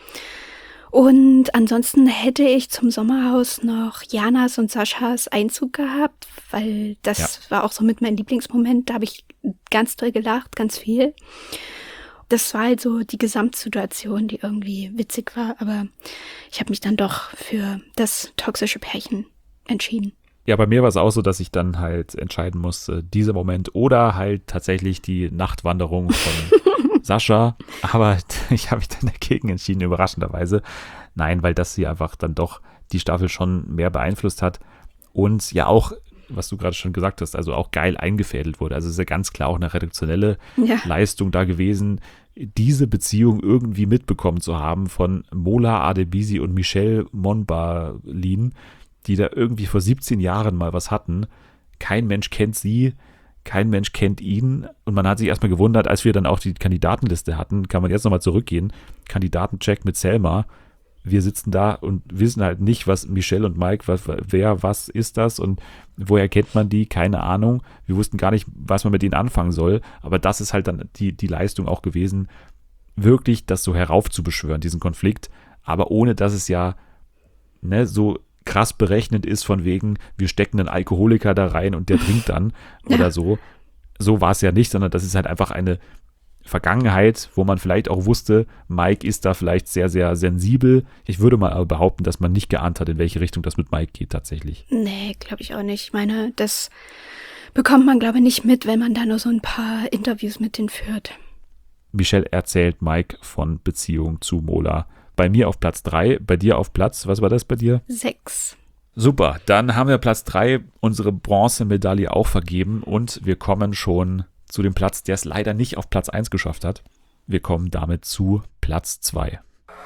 Und ansonsten hätte ich zum Sommerhaus noch Janas und Saschas Einzug gehabt, weil das Ja. war auch so mit mein Lieblingsmoment. Da habe ich ganz doll gelacht, ganz viel. Das war halt so die Gesamtsituation, die irgendwie witzig war. Aber ich habe mich dann doch für das toxische Pärchen entschieden. Ja, bei mir war es auch so, dass ich dann halt entscheiden musste, dieser Moment oder halt tatsächlich die Nachtwanderung von Sascha. Aber ich habe mich dann dagegen entschieden, überraschenderweise. Nein, weil das hier einfach dann doch die Staffel schon mehr beeinflusst hat und ja auch, was du gerade schon gesagt hast, also auch geil eingefädelt wurde. Also es ist ja ganz klar auch eine redaktionelle Ja. Leistung da gewesen, diese Beziehung irgendwie mitbekommen zu haben von Mola Adebisi und Michelle Monbalin, die da irgendwie vor siebzehn Jahren mal was hatten. Kein Mensch kennt sie, kein Mensch kennt ihn und man hat sich erstmal gewundert, als wir dann auch die Kandidatenliste hatten, kann man jetzt nochmal zurückgehen, Kandidatencheck mit Selma. Wir sitzen da und wissen halt nicht, was Michelle und Mike, was, wer, was ist das und woher kennt man die? Keine Ahnung. Wir wussten gar nicht, was man mit ihnen anfangen soll, aber das ist halt dann die, die Leistung auch gewesen, wirklich das so heraufzubeschwören, diesen Konflikt, aber ohne, dass es ja ne, so krass berechnet ist von wegen, wir stecken einen Alkoholiker da rein und der trinkt dann oder so. So war es ja nicht, sondern das ist halt einfach eine Vergangenheit, wo man vielleicht auch wusste, Mike ist da vielleicht sehr, sehr sensibel. Ich würde mal aber behaupten, dass man nicht geahnt hat, in welche Richtung das mit Mike geht tatsächlich. Nee, glaube ich auch nicht. Ich meine, das bekommt man, glaube ich, nicht mit, wenn man da nur so ein paar Interviews mit denen führt. Michelle erzählt Mike von Beziehung zu Mola. Bei mir auf Platz drei, bei dir auf Platz, was war das bei dir? Sechs. Super, dann haben wir Platz drei, unsere Bronzemedaille auch vergeben und wir kommen schon zu dem Platz, der es leider nicht auf Platz eins geschafft hat. Wir kommen damit zu Platz zwei.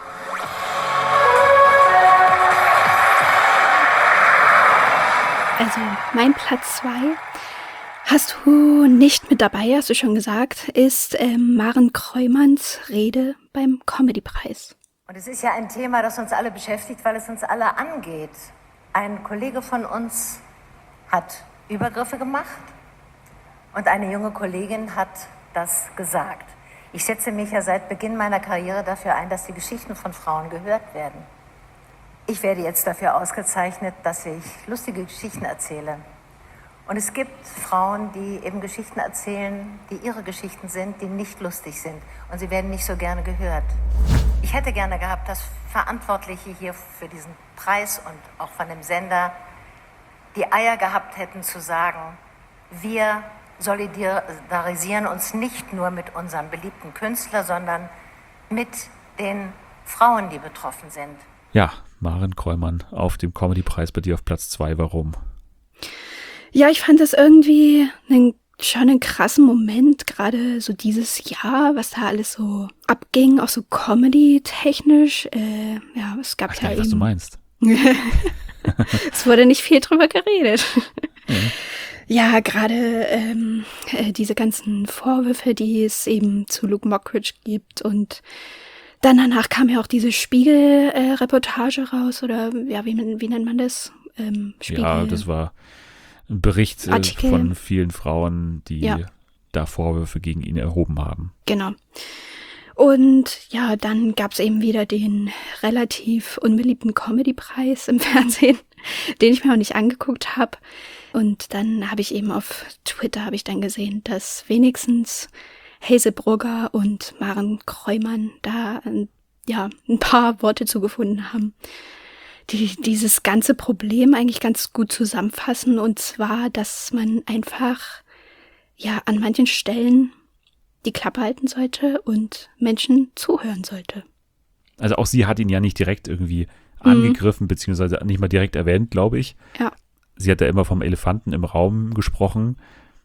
Also mein Platz zwei, hast du nicht mit dabei, hast du schon gesagt, ist ähm, Maren Kreumanns Rede beim Comedy-Preis. Und es ist ja ein Thema, das uns alle beschäftigt, weil es uns alle angeht. Ein Kollege von uns hat Übergriffe gemacht. Und eine junge Kollegin hat das gesagt. Ich setze mich ja seit Beginn meiner Karriere dafür ein, dass die Geschichten von Frauen gehört werden. Ich werde jetzt dafür ausgezeichnet, dass ich lustige Geschichten erzähle. Und es gibt Frauen, die eben Geschichten erzählen, die ihre Geschichten sind, die nicht lustig sind. Und sie werden nicht so gerne gehört. Ich hätte gerne gehabt, dass Verantwortliche hier für diesen Preis und auch von dem Sender die Eier gehabt hätten zu sagen, wir solidarisieren uns nicht nur mit unserem beliebten Künstler, sondern mit den Frauen, die betroffen sind. Ja, Maren Kreumann auf dem Comedy-Preis bei dir auf Platz zwei. Warum? Ja, ich fand das irgendwie einen, schon einen krassen Moment, gerade so dieses Jahr, was da alles so abging, auch so Comedy-technisch. Äh, ja, es gab Ach, ja nicht, eben... was du meinst. Es wurde nicht viel drüber geredet. Mhm. Ja, gerade ähm, äh, diese ganzen Vorwürfe, die es eben zu Luke Mockridge gibt, und dann danach kam ja auch diese Spiegel-Reportage äh, raus, oder ja, wie, wie nennt man das? Ähm, Spiegel. Ja, das war ein Bericht äh, von vielen Frauen, die ja. da Vorwürfe gegen ihn erhoben haben. Genau. Und ja, dann gab es eben wieder den relativ unbeliebten Comedy-Preis im Fernsehen, den ich mir auch nicht angeguckt habe. Und dann habe ich eben auf Twitter habe ich dann gesehen, dass wenigstens Hazelbrugger und Maren Kreumann da ja ein paar Worte zugefunden haben, die dieses ganze Problem eigentlich ganz gut zusammenfassen. Und zwar, dass man einfach ja an manchen Stellen die Klappe halten sollte und Menschen zuhören sollte. Also auch sie hat ihn ja nicht direkt irgendwie Mhm. angegriffen, beziehungsweise nicht mal direkt erwähnt, glaube ich. Ja. Sie hat ja immer vom Elefanten im Raum gesprochen.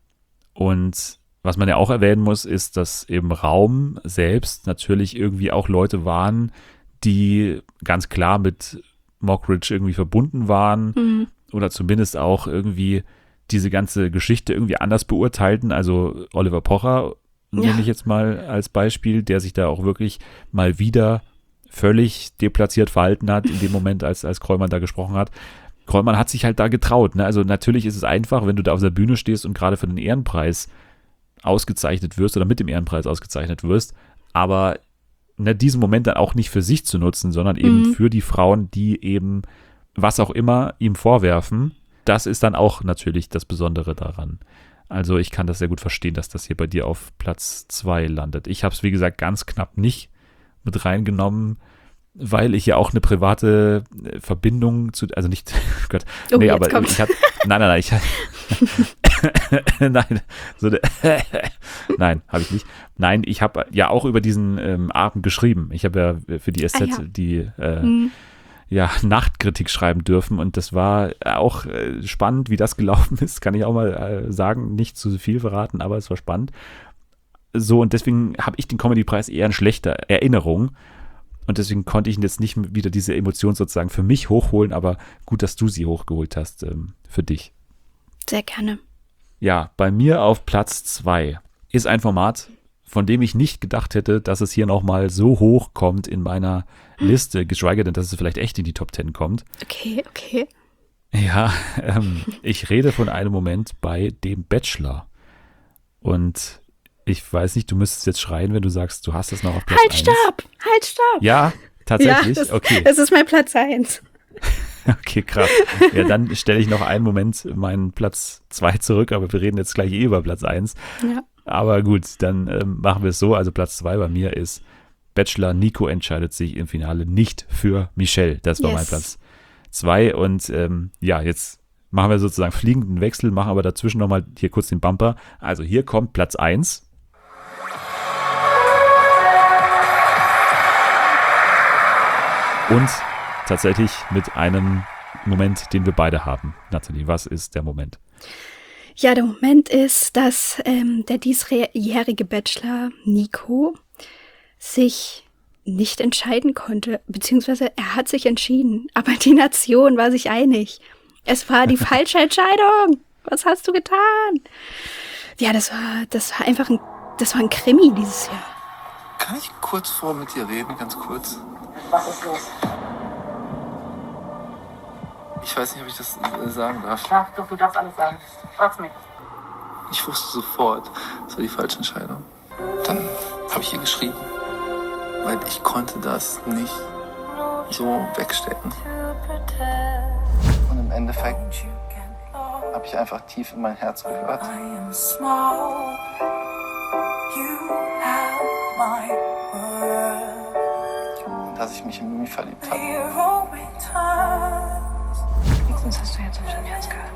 Und was man ja auch erwähnen muss, ist, dass im Raum selbst natürlich irgendwie auch Leute waren, die ganz klar mit Mockridge irgendwie verbunden waren Mhm. oder zumindest auch irgendwie diese ganze Geschichte irgendwie anders beurteilten. Also Oliver Pocher Ja. nehme ich jetzt mal als Beispiel, der sich da auch wirklich mal wieder völlig deplatziert verhalten hat in dem Moment, als, als Kreumann da gesprochen hat. Kreumann hat sich halt da getraut. Ne? Also natürlich ist es einfach, wenn du da auf der Bühne stehst und gerade für den Ehrenpreis ausgezeichnet wirst oder mit dem Ehrenpreis ausgezeichnet wirst, aber ne, diesen Moment dann auch nicht für sich zu nutzen, sondern eben Mhm. für die Frauen, die eben was auch immer ihm vorwerfen. Das ist dann auch natürlich das Besondere daran. Also ich kann das sehr gut verstehen, dass das hier bei dir auf Platz zwei landet. Ich habe es, wie gesagt, ganz knapp nicht mit reingenommen, weil ich ja auch eine private äh, Verbindung zu, also nicht, Gott, Oh, nee, jetzt aber kommt's. ich hatte, nein, nein, nein, ich nein, so eine, nein, habe ich nicht. Nein, ich habe ja auch über diesen ähm, Abend geschrieben. Ich habe ja für die S Z Ah, ja. die äh, Mhm. ja, Nachtkritik schreiben dürfen und das war auch äh, spannend, wie das gelaufen ist, kann ich auch mal äh, sagen, nicht zu viel verraten, aber es war spannend. So, und deswegen habe ich den Comedy-Preis eher in schlechter Erinnerung und deswegen konnte ich jetzt nicht wieder diese Emotion sozusagen für mich hochholen, aber gut, dass du sie hochgeholt hast ähm, für dich. Sehr gerne. Ja, bei mir auf Platz zwei ist ein Format, von dem ich nicht gedacht hätte, dass es hier nochmal so hoch kommt in meiner Liste, geschweige denn, dass es vielleicht echt in die Top Ten kommt. Okay, okay. Ja, ähm, ich rede von einem Moment bei dem Bachelor. Und ich weiß nicht, du müsstest jetzt schreien, wenn du sagst, du hast es noch auf Platz Halt, eins. stopp! Halt, stopp! Ja, tatsächlich? Ja, das, okay. das ist mein Platz eins. Okay, krass. Ja, dann stelle ich noch einen Moment meinen Platz zwei zurück, aber wir reden jetzt gleich eh über Platz eins. Ja. Aber gut, dann ähm, machen wir es so. Also Platz zwei bei mir ist Bachelor. Nico entscheidet sich im Finale nicht für Michelle. Das war Yes. mein Platz zwei. Und ähm, ja, jetzt machen wir sozusagen fliegenden Wechsel, machen aber dazwischen nochmal hier kurz den Bumper. Also hier kommt Platz eins. Und tatsächlich mit einem Moment, den wir beide haben. Nathalie, was ist der Moment? Ja, der Moment ist, dass ähm, der diesjährige Bachelor Nico sich nicht entscheiden konnte, beziehungsweise er hat sich entschieden, aber die Nation war sich einig. Es war die falsche Entscheidung. Was hast du getan? Ja, das war, das war einfach ein, das war ein Krimi dieses Jahr. Kann ich kurz vor mit dir reden, ganz kurz? Was ist los? Ich weiß nicht, ob ich das äh, sagen darf. Ja, doch, du darfst alles sagen. Frag's mich. Ich wusste sofort, das war die falsche Entscheidung. Dann habe ich ihr geschrieben, weil ich konnte das nicht so wegstecken. Und im Endeffekt habe ich einfach tief in mein Herz gehört. Dass ich mich in Mimi verliebt habe. Wenigstens hast du jetzt auf dein Herz gehört.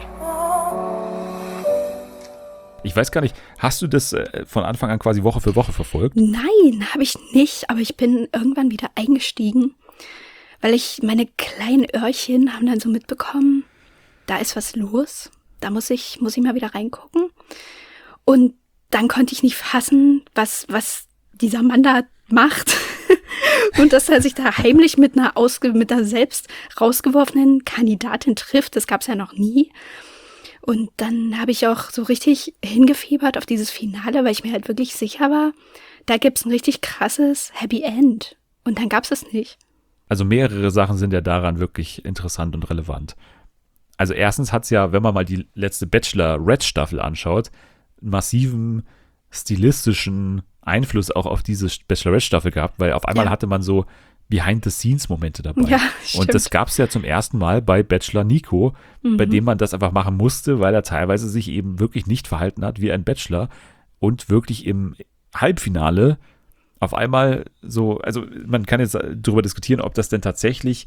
Ich weiß gar nicht, hast du das äh, von Anfang an quasi Woche für Woche verfolgt? Nein, habe ich nicht, aber ich bin irgendwann wieder eingestiegen, weil ich, meine kleinen Öhrchen haben dann so mitbekommen, da ist was los, da muss ich, muss ich mal wieder reingucken. Und dann konnte ich nicht fassen, was, was dieser Mann da macht. Und dass er sich da heimlich mit einer, ausge, mit einer selbst rausgeworfenen Kandidatin trifft, das gab es ja noch nie. Und dann habe ich auch so richtig hingefiebert auf dieses Finale, weil ich mir halt wirklich sicher war, da gibt's ein richtig krasses Happy End. Und dann gab's es nicht. Also mehrere Sachen sind ja daran wirklich interessant und relevant. Also erstens hat's ja, wenn man mal die letzte Bachelor-Red-Staffel anschaut, einen massiven stilistischen Einfluss auch auf diese Bachelorette-Staffel gehabt, weil auf einmal Ja. hatte man so Behind-the-Scenes-Momente dabei. Ja, und stimmt. das gab es ja zum ersten Mal bei Bachelor Nico, Mhm. bei dem man das einfach machen musste, weil er teilweise sich eben wirklich nicht verhalten hat wie ein Bachelor und wirklich im Halbfinale auf einmal so, also man kann jetzt darüber diskutieren, ob das denn tatsächlich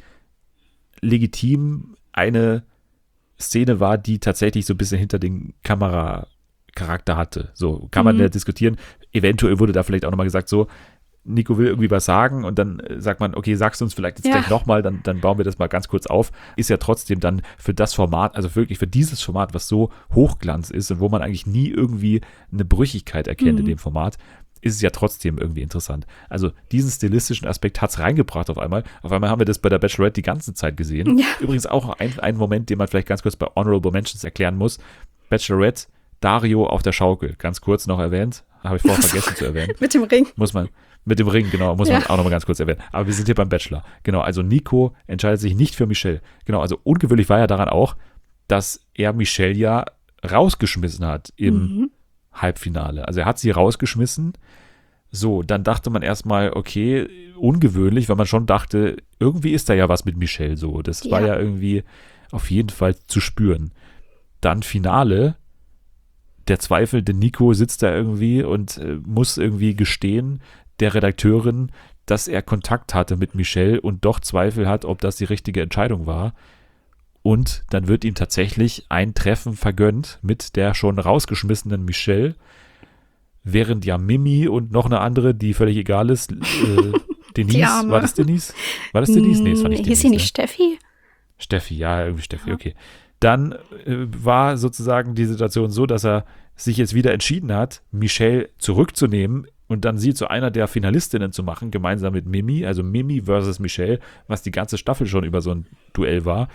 legitim eine Szene war, die tatsächlich so ein bisschen hinter den Kameracharakter hatte. So kann man Mhm. ja diskutieren. Eventuell wurde da vielleicht auch nochmal gesagt, so, Nico will irgendwie was sagen und dann äh, sagt man, okay, sagst du uns vielleicht jetzt Ja. gleich nochmal, dann, dann bauen wir das mal ganz kurz auf. Ist ja trotzdem dann für das Format, also wirklich für dieses Format, was so Hochglanz ist und wo man eigentlich nie irgendwie eine Brüchigkeit erkennt in Mhm. dem Format, ist es ja trotzdem irgendwie interessant. Also diesen stilistischen Aspekt hat es reingebracht auf einmal. Auf einmal haben wir das bei der Bachelorette die ganze Zeit gesehen. Ja. Übrigens auch ein, ein Moment, den man vielleicht ganz kurz bei Honorable Mentions erklären muss. Bachelorette, Dario auf der Schaukel, ganz kurz noch erwähnt, habe ich vorher vergessen zu erwähnen. Mit dem Ring. Muss man, mit dem Ring, genau, muss man Ja. auch nochmal ganz kurz erwähnen. Aber wir sind hier beim Bachelor. Genau, also Nico entscheidet sich nicht für Michelle. Genau, also ungewöhnlich war ja daran auch, dass er Michelle ja rausgeschmissen hat im Mhm. Halbfinale. Also er hat sie rausgeschmissen. So, dann dachte man erstmal, okay, ungewöhnlich, weil man schon dachte, irgendwie ist da ja was mit Michelle so. Das war Ja. ja irgendwie auf jeden Fall zu spüren. Dann Finale, der zweifelnde Nico sitzt da irgendwie und äh, muss irgendwie gestehen, der Redakteurin, dass er Kontakt hatte mit Michelle und doch Zweifel hat, ob das die richtige Entscheidung war. Und dann wird ihm tatsächlich ein Treffen vergönnt mit der schon rausgeschmissenen Michelle, während ja Mimi und noch eine andere, die völlig egal ist, äh, Die Denise, Arme. war das Denise? War das Denise? Nee, das war nicht Hm, Denise. hieß sie nicht ne? Steffi? Steffi, ja, irgendwie Steffi, okay. Dann äh, war sozusagen die Situation so, dass er sich jetzt wieder entschieden hat, Michelle zurückzunehmen und dann sie zu einer der Finalistinnen zu machen, gemeinsam mit Mimi, also Mimi versus Michelle, was die ganze Staffel schon über so ein Duell war.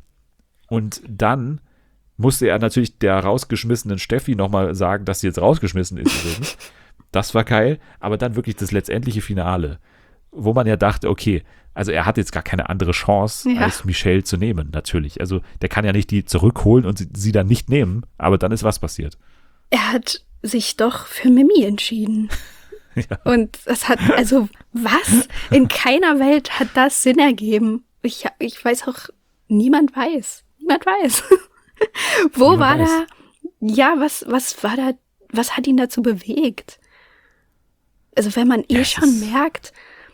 Und dann musste er natürlich der rausgeschmissenen Steffi nochmal sagen, dass sie jetzt rausgeschmissen ist übrigens. Das war geil, aber dann wirklich das letztendliche Finale, wo man ja dachte, okay, also er hat jetzt gar keine andere Chance, Ja. als Michelle zu nehmen, natürlich. Also der kann ja nicht die zurückholen und sie, sie dann nicht nehmen, aber dann ist was passiert. Er hat sich doch für Mimi entschieden. Ja. Und das hat, also was? In keiner Welt hat das Sinn ergeben. Ich, ich weiß auch, niemand weiß. Niemand weiß. Wo Niemand war weiß. da, ja, was, was war da was hat ihn dazu bewegt? Also wenn man eh Ja, schon es ist- merkt,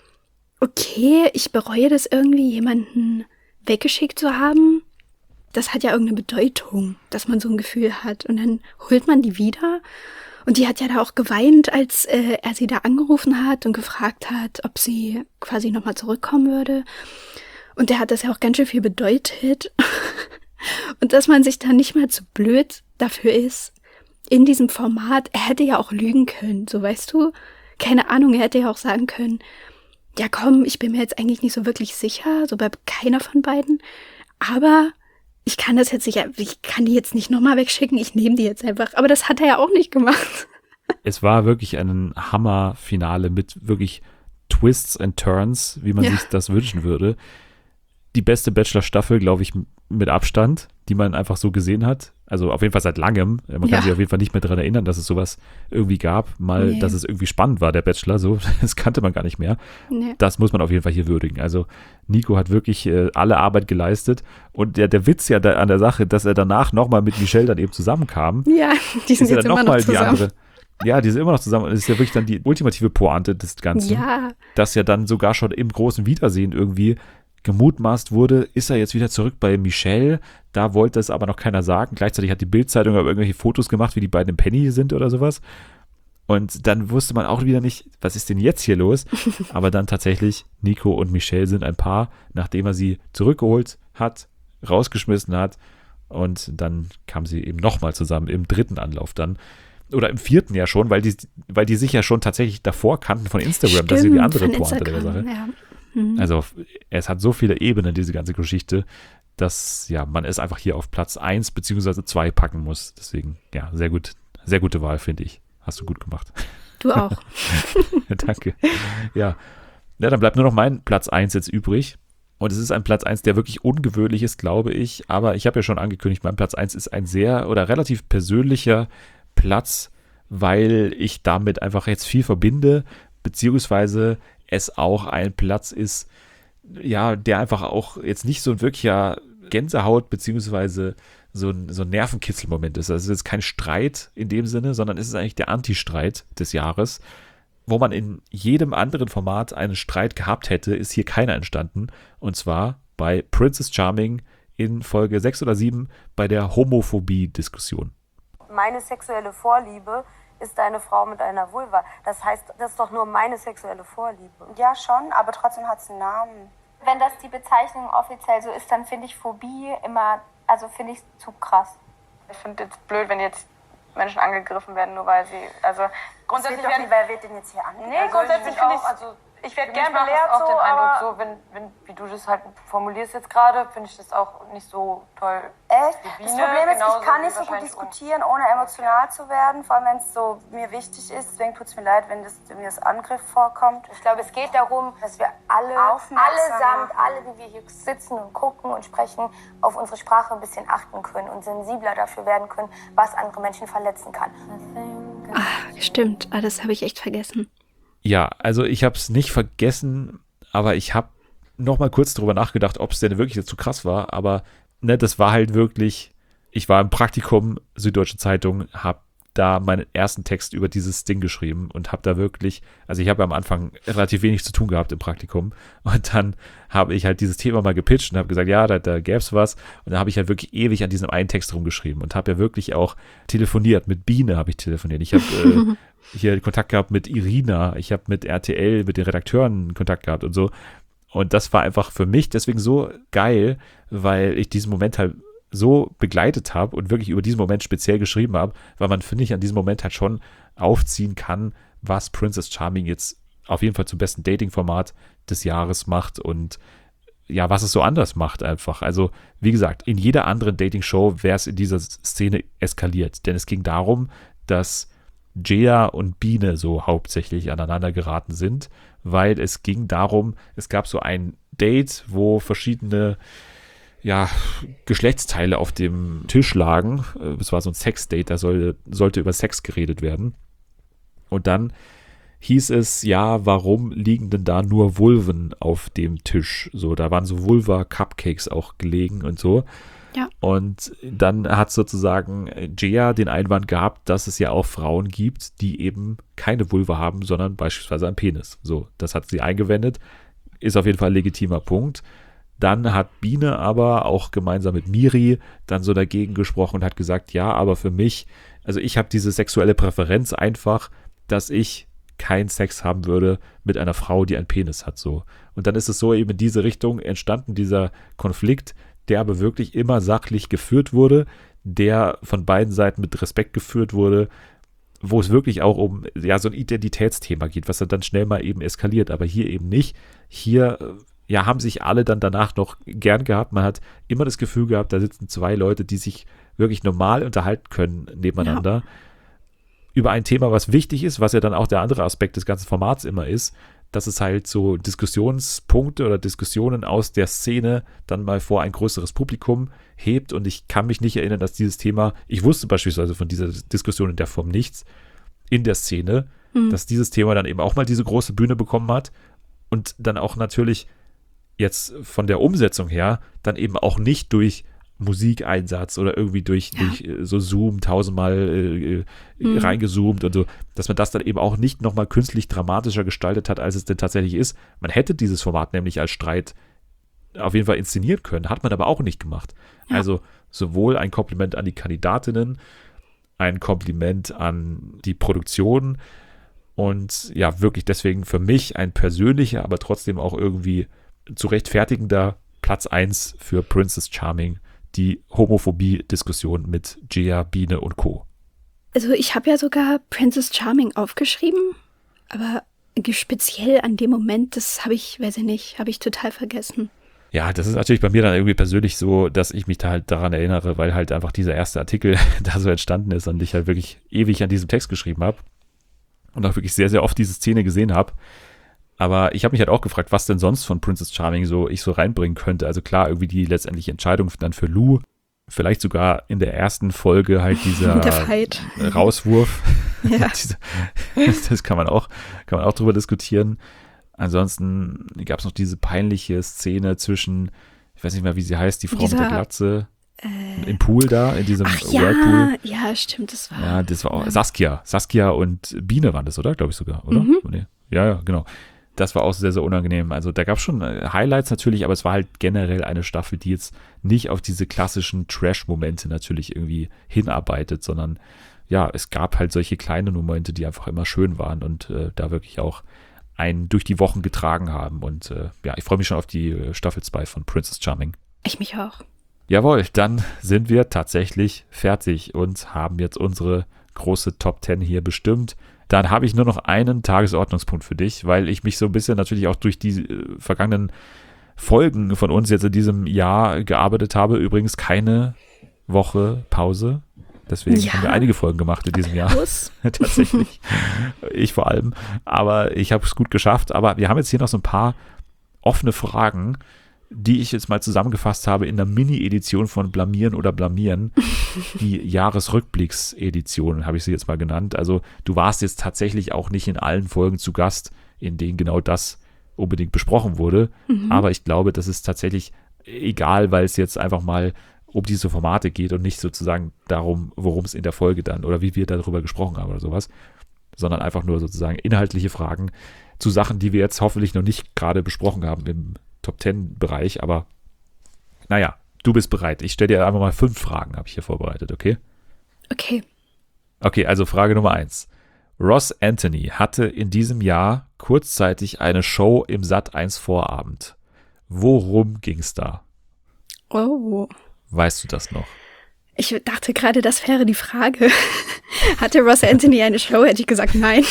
okay, ich bereue das irgendwie, jemanden weggeschickt zu haben, das hat ja irgendeine Bedeutung, dass man so ein Gefühl hat. Und dann holt man die wieder. Und die hat ja da auch geweint, als äh, er sie da angerufen hat und gefragt hat, ob sie quasi nochmal zurückkommen würde. Und der hat das ja auch ganz schön viel bedeutet. Und dass man sich dann nicht mal zu blöd dafür ist, in diesem Format, er hätte ja auch lügen können, so weißt du? Keine Ahnung, er hätte ja auch sagen können, ja komm, ich bin mir jetzt eigentlich nicht so wirklich sicher, so bei keiner von beiden. Aber ich kann das jetzt nicht, ich kann die jetzt nicht nochmal wegschicken, ich nehme die jetzt einfach. Aber das hat er ja auch nicht gemacht. Es war wirklich ein Hammer-Finale mit wirklich Twists and Turns, wie man Ja. sich das wünschen würde. Die beste Bachelor-Staffel, glaube ich, m- mit Abstand, die man einfach so gesehen hat. Also auf jeden Fall seit langem. Man kann Ja. sich auf jeden Fall nicht mehr daran erinnern, dass es sowas irgendwie gab. Mal, Nee. dass es irgendwie spannend war, der Bachelor. So, das kannte man gar nicht mehr. Nee. Das muss man auf jeden Fall hier würdigen. Also Nico hat wirklich äh, alle Arbeit geleistet. Und der, der Witz ja da, an der Sache, dass er danach nochmal mit Michelle dann eben zusammenkam, Ja, die sind ist ja jetzt dann immer noch nochmal die zusammen. andere. Ja, die sind immer noch zusammen. Und es ist ja wirklich dann die ultimative Pointe des Ganzen. Ja. Dass ja dann sogar schon im großen Wiedersehen irgendwie gemutmaßt wurde, ist er jetzt wieder zurück bei Michelle. Da wollte es aber noch keiner sagen. Gleichzeitig hat die Bild-Zeitung aber irgendwelche Fotos gemacht, wie die beiden im Penny sind oder sowas. Und dann wusste man auch wieder nicht, was ist denn jetzt hier los? Aber dann tatsächlich, Nico und Michelle sind ein Paar, nachdem er sie zurückgeholt hat, rausgeschmissen hat. Und dann kamen sie eben nochmal zusammen im dritten Anlauf dann. Oder im vierten ja schon, weil die, weil die sich ja schon tatsächlich davor kannten von Instagram. Das ist ja die Stimmt, andere von Pointe der Instagram, Sache. ja. Mhm. Also es hat so viele Ebenen, diese ganze Geschichte, dass ja man es einfach hier auf Platz eins beziehungsweise zwei packen muss. Deswegen, ja, sehr gut, sehr gute Wahl, finde ich. Hast du gut gemacht. Du auch. Danke. Ja. ja, dann bleibt nur noch mein Platz eins jetzt übrig. Und es ist ein Platz eins, der wirklich ungewöhnlich ist, glaube ich. Aber ich habe ja schon angekündigt, mein Platz eins ist ein sehr oder relativ persönlicher Platz, weil ich damit einfach jetzt viel verbinde, beziehungsweise es auch ein Platz ist, ja, der einfach auch jetzt nicht so ein wirklicher Gänsehaut, beziehungsweise so ein, so ein Nervenkitzelmoment ist. Also es ist jetzt kein Streit in dem Sinne, sondern es ist eigentlich der Anti-Streit des Jahres. Wo man in jedem anderen Format einen Streit gehabt hätte, ist hier keiner entstanden. Und zwar bei Princess Charming in Folge sechs oder sieben bei der Homophobie-Diskussion. Meine sexuelle Vorliebe ist eine Frau mit einer Vulva. Das heißt, das ist doch nur meine sexuelle Vorliebe. Ja, schon, aber trotzdem hat es einen Namen. Wenn das die Bezeichnung offiziell so ist, dann finde ich Phobie immer, also finde ich zu krass. Ich finde jetzt blöd, wenn jetzt Menschen angegriffen werden, nur weil sie, also grundsätzlich doch werden, nicht, wer wird denn jetzt hier angegriffen? nee, Also grundsätzlich ich finde ich, auch, also ich werde für mich gern macht belehrt das so, auch den aber Eindruck, so, wenn, wenn, wie du das halt formulierst jetzt gerade, finde ich das auch nicht so toll. Echt? Die Das Biene, Problem ist, genauso ich kann wie nicht so gut wahrscheinlich diskutieren, ohne emotional zu werden, vor allem wenn es so mir wichtig ist. Deswegen tut es mir leid, wenn das, mir das Angriff vorkommt. Ich glaube, es geht darum, dass wir alle, Aufmerksam allesamt, machen. alle, die wir hier sitzen und gucken und sprechen, auf unsere Sprache ein bisschen achten können und sensibler dafür werden können, was andere Menschen verletzen kann. Ah, stimmt, ah, das habe ich echt vergessen. Ja, also ich habe es nicht vergessen, aber ich habe noch mal kurz drüber nachgedacht, ob es denn wirklich jetzt zu krass war. Aber ne, das war halt wirklich, ich war im Praktikum Süddeutsche Zeitung, habe da meinen ersten Text über dieses Ding geschrieben und habe da wirklich, also ich habe am Anfang relativ wenig zu tun gehabt im Praktikum und dann habe ich halt dieses Thema mal gepitcht und habe gesagt, ja, da, da gäbe es was und da habe ich halt wirklich ewig an diesem einen Text rumgeschrieben und habe ja wirklich auch telefoniert, mit Biene habe ich telefoniert, ich habe äh, hier Kontakt gehabt mit Irina, ich habe mit R T L, mit den Redakteuren Kontakt gehabt und so und das war einfach für mich deswegen so geil, weil ich diesen Moment halt so begleitet habe und wirklich über diesen Moment speziell geschrieben habe, weil man, finde ich, an diesem Moment halt schon aufziehen kann, was Princess Charming jetzt auf jeden Fall zum besten Dating-Format des Jahres macht und ja, was es so anders macht einfach. Also, wie gesagt, in jeder anderen Dating-Show wäre es in dieser Szene eskaliert, denn es ging darum, dass Jaya und Biene so hauptsächlich aneinander geraten sind, weil es ging darum, es gab so ein Date, wo verschiedene ja, Geschlechtsteile auf dem Tisch lagen. Es war so ein Sex-Date, da soll, sollte über Sex geredet werden. Und dann hieß es, ja, warum liegen denn da nur Vulven auf dem Tisch? So, da waren so Vulva-Cupcakes auch gelegen und so. Ja. Und dann hat sozusagen Jaya den Einwand gehabt, dass es ja auch Frauen gibt, die eben keine Vulva haben, sondern beispielsweise einen Penis. So, das hat sie eingewendet. Ist auf jeden Fall ein legitimer Punkt. Dann hat Biene aber auch gemeinsam mit Miri dann so dagegen gesprochen und hat gesagt, ja, aber für mich, also ich habe diese sexuelle Präferenz einfach, dass ich keinen Sex haben würde mit einer Frau, die einen Penis hat. So. Und dann ist es so eben in diese Richtung entstanden, dieser Konflikt, der aber wirklich immer sachlich geführt wurde, der von beiden Seiten mit Respekt geführt wurde, wo es wirklich auch um ja so ein Identitätsthema geht, was dann schnell mal eben eskaliert, aber hier eben nicht. Hier ja haben sich alle dann danach noch gern gehabt. Man hat immer das Gefühl gehabt, da sitzen zwei Leute, die sich wirklich normal unterhalten können nebeneinander. Ja. Über ein Thema, was wichtig ist, was ja dann auch der andere Aspekt des ganzen Formats immer ist, dass es halt so Diskussionspunkte oder Diskussionen aus der Szene dann mal vor ein größeres Publikum hebt. Und ich kann mich nicht erinnern, dass dieses Thema, ich wusste beispielsweise von dieser Diskussion in der Form nichts in der Szene, mhm. dass dieses Thema dann eben auch mal diese große Bühne bekommen hat und dann auch natürlich jetzt von der Umsetzung her dann eben auch nicht durch Musikeinsatz oder irgendwie durch, ja. durch so Zoom tausendmal äh, mhm. reingezoomt und so, dass man das dann eben auch nicht nochmal künstlich dramatischer gestaltet hat, als es denn tatsächlich ist. Man hätte dieses Format nämlich als Streit auf jeden Fall inszenieren können, hat man aber auch nicht gemacht. Ja. Also sowohl ein Kompliment an die Kandidatinnen, ein Kompliment an die Produktion und ja, wirklich deswegen für mich ein persönlicher, aber trotzdem auch irgendwie zu rechtfertigender Platz eins für Princess Charming, die Homophobie-Diskussion mit Jaya, Biene und Co. Also ich habe ja sogar Princess Charming aufgeschrieben, aber speziell an dem Moment, das habe ich, weiß ich nicht, habe ich total vergessen. Ja, das ist natürlich bei mir dann irgendwie persönlich so, dass ich mich da halt daran erinnere, weil halt einfach dieser erste Artikel da so entstanden ist und ich halt wirklich ewig an diesem Text geschrieben habe und auch wirklich sehr, sehr oft diese Szene gesehen habe. Aber ich habe mich halt auch gefragt, was denn sonst von Princess Charming so ich so reinbringen könnte. Also klar, irgendwie die letztendliche Entscheidung dann für Lou. Vielleicht sogar in der ersten Folge halt dieser Rauswurf. Ja. Das kann man auch, kann man auch drüber diskutieren. Ansonsten gab es noch diese peinliche Szene zwischen, ich weiß nicht mehr, wie sie heißt, die Frau dieser, mit der Glatze äh, im Pool da, in diesem ach, ja, Whirlpool. Ja, stimmt, das war. Ja, das war auch ja. Saskia. Saskia und Biene waren das, oder? Glaube ich sogar, oder? Mhm. Nee. Ja, ja, genau. Das war auch sehr, sehr unangenehm. Also da gab es schon Highlights natürlich, aber es war halt generell eine Staffel, die jetzt nicht auf diese klassischen Trash-Momente natürlich irgendwie hinarbeitet, sondern ja, es gab halt solche kleinen Momente, die einfach immer schön waren und äh, da wirklich auch einen durch die Wochen getragen haben. Und äh, ja, ich freue mich schon auf die Staffel zwei von Princess Charming. Ich mich auch. Jawohl, dann sind wir tatsächlich fertig und haben jetzt unsere große Top zehn hier bestimmt. Dann habe ich nur noch einen Tagesordnungspunkt für dich, weil ich mich so ein bisschen natürlich auch durch die äh, vergangenen Folgen von uns jetzt in diesem Jahr gearbeitet habe. Übrigens keine Woche Pause. Deswegen ja. haben wir einige Folgen gemacht in diesem Jahr. Tatsächlich. Ich vor allem. Aber ich habe es gut geschafft. Aber wir haben jetzt hier noch so ein paar offene Fragen, die ich jetzt mal zusammengefasst habe in der Mini-Edition von Blamieren oder Blamieren. Die Jahresrückblicks-Edition habe ich sie jetzt mal genannt. Also du warst jetzt tatsächlich auch nicht in allen Folgen zu Gast, in denen genau das unbedingt besprochen wurde. Mhm. Aber ich glaube, das ist tatsächlich egal, weil es jetzt einfach mal um diese Formate geht und nicht sozusagen darum, worum es in der Folge dann oder wie wir darüber gesprochen haben oder sowas, sondern einfach nur sozusagen inhaltliche Fragen zu Sachen, die wir jetzt hoffentlich noch nicht gerade besprochen haben im Top zehn Bereich, aber naja, du bist bereit. Ich stelle dir einfach mal fünf Fragen, habe ich hier vorbereitet, okay? Okay. Okay, also Frage Nummer eins. Ross Anthony hatte in diesem Jahr kurzzeitig eine Show im Sat eins Vorabend. Worum ging's da? Oh. Weißt du das noch? Ich dachte gerade, das wäre die Frage. Hatte Ross Anthony eine Show? Hätte ich gesagt, nein.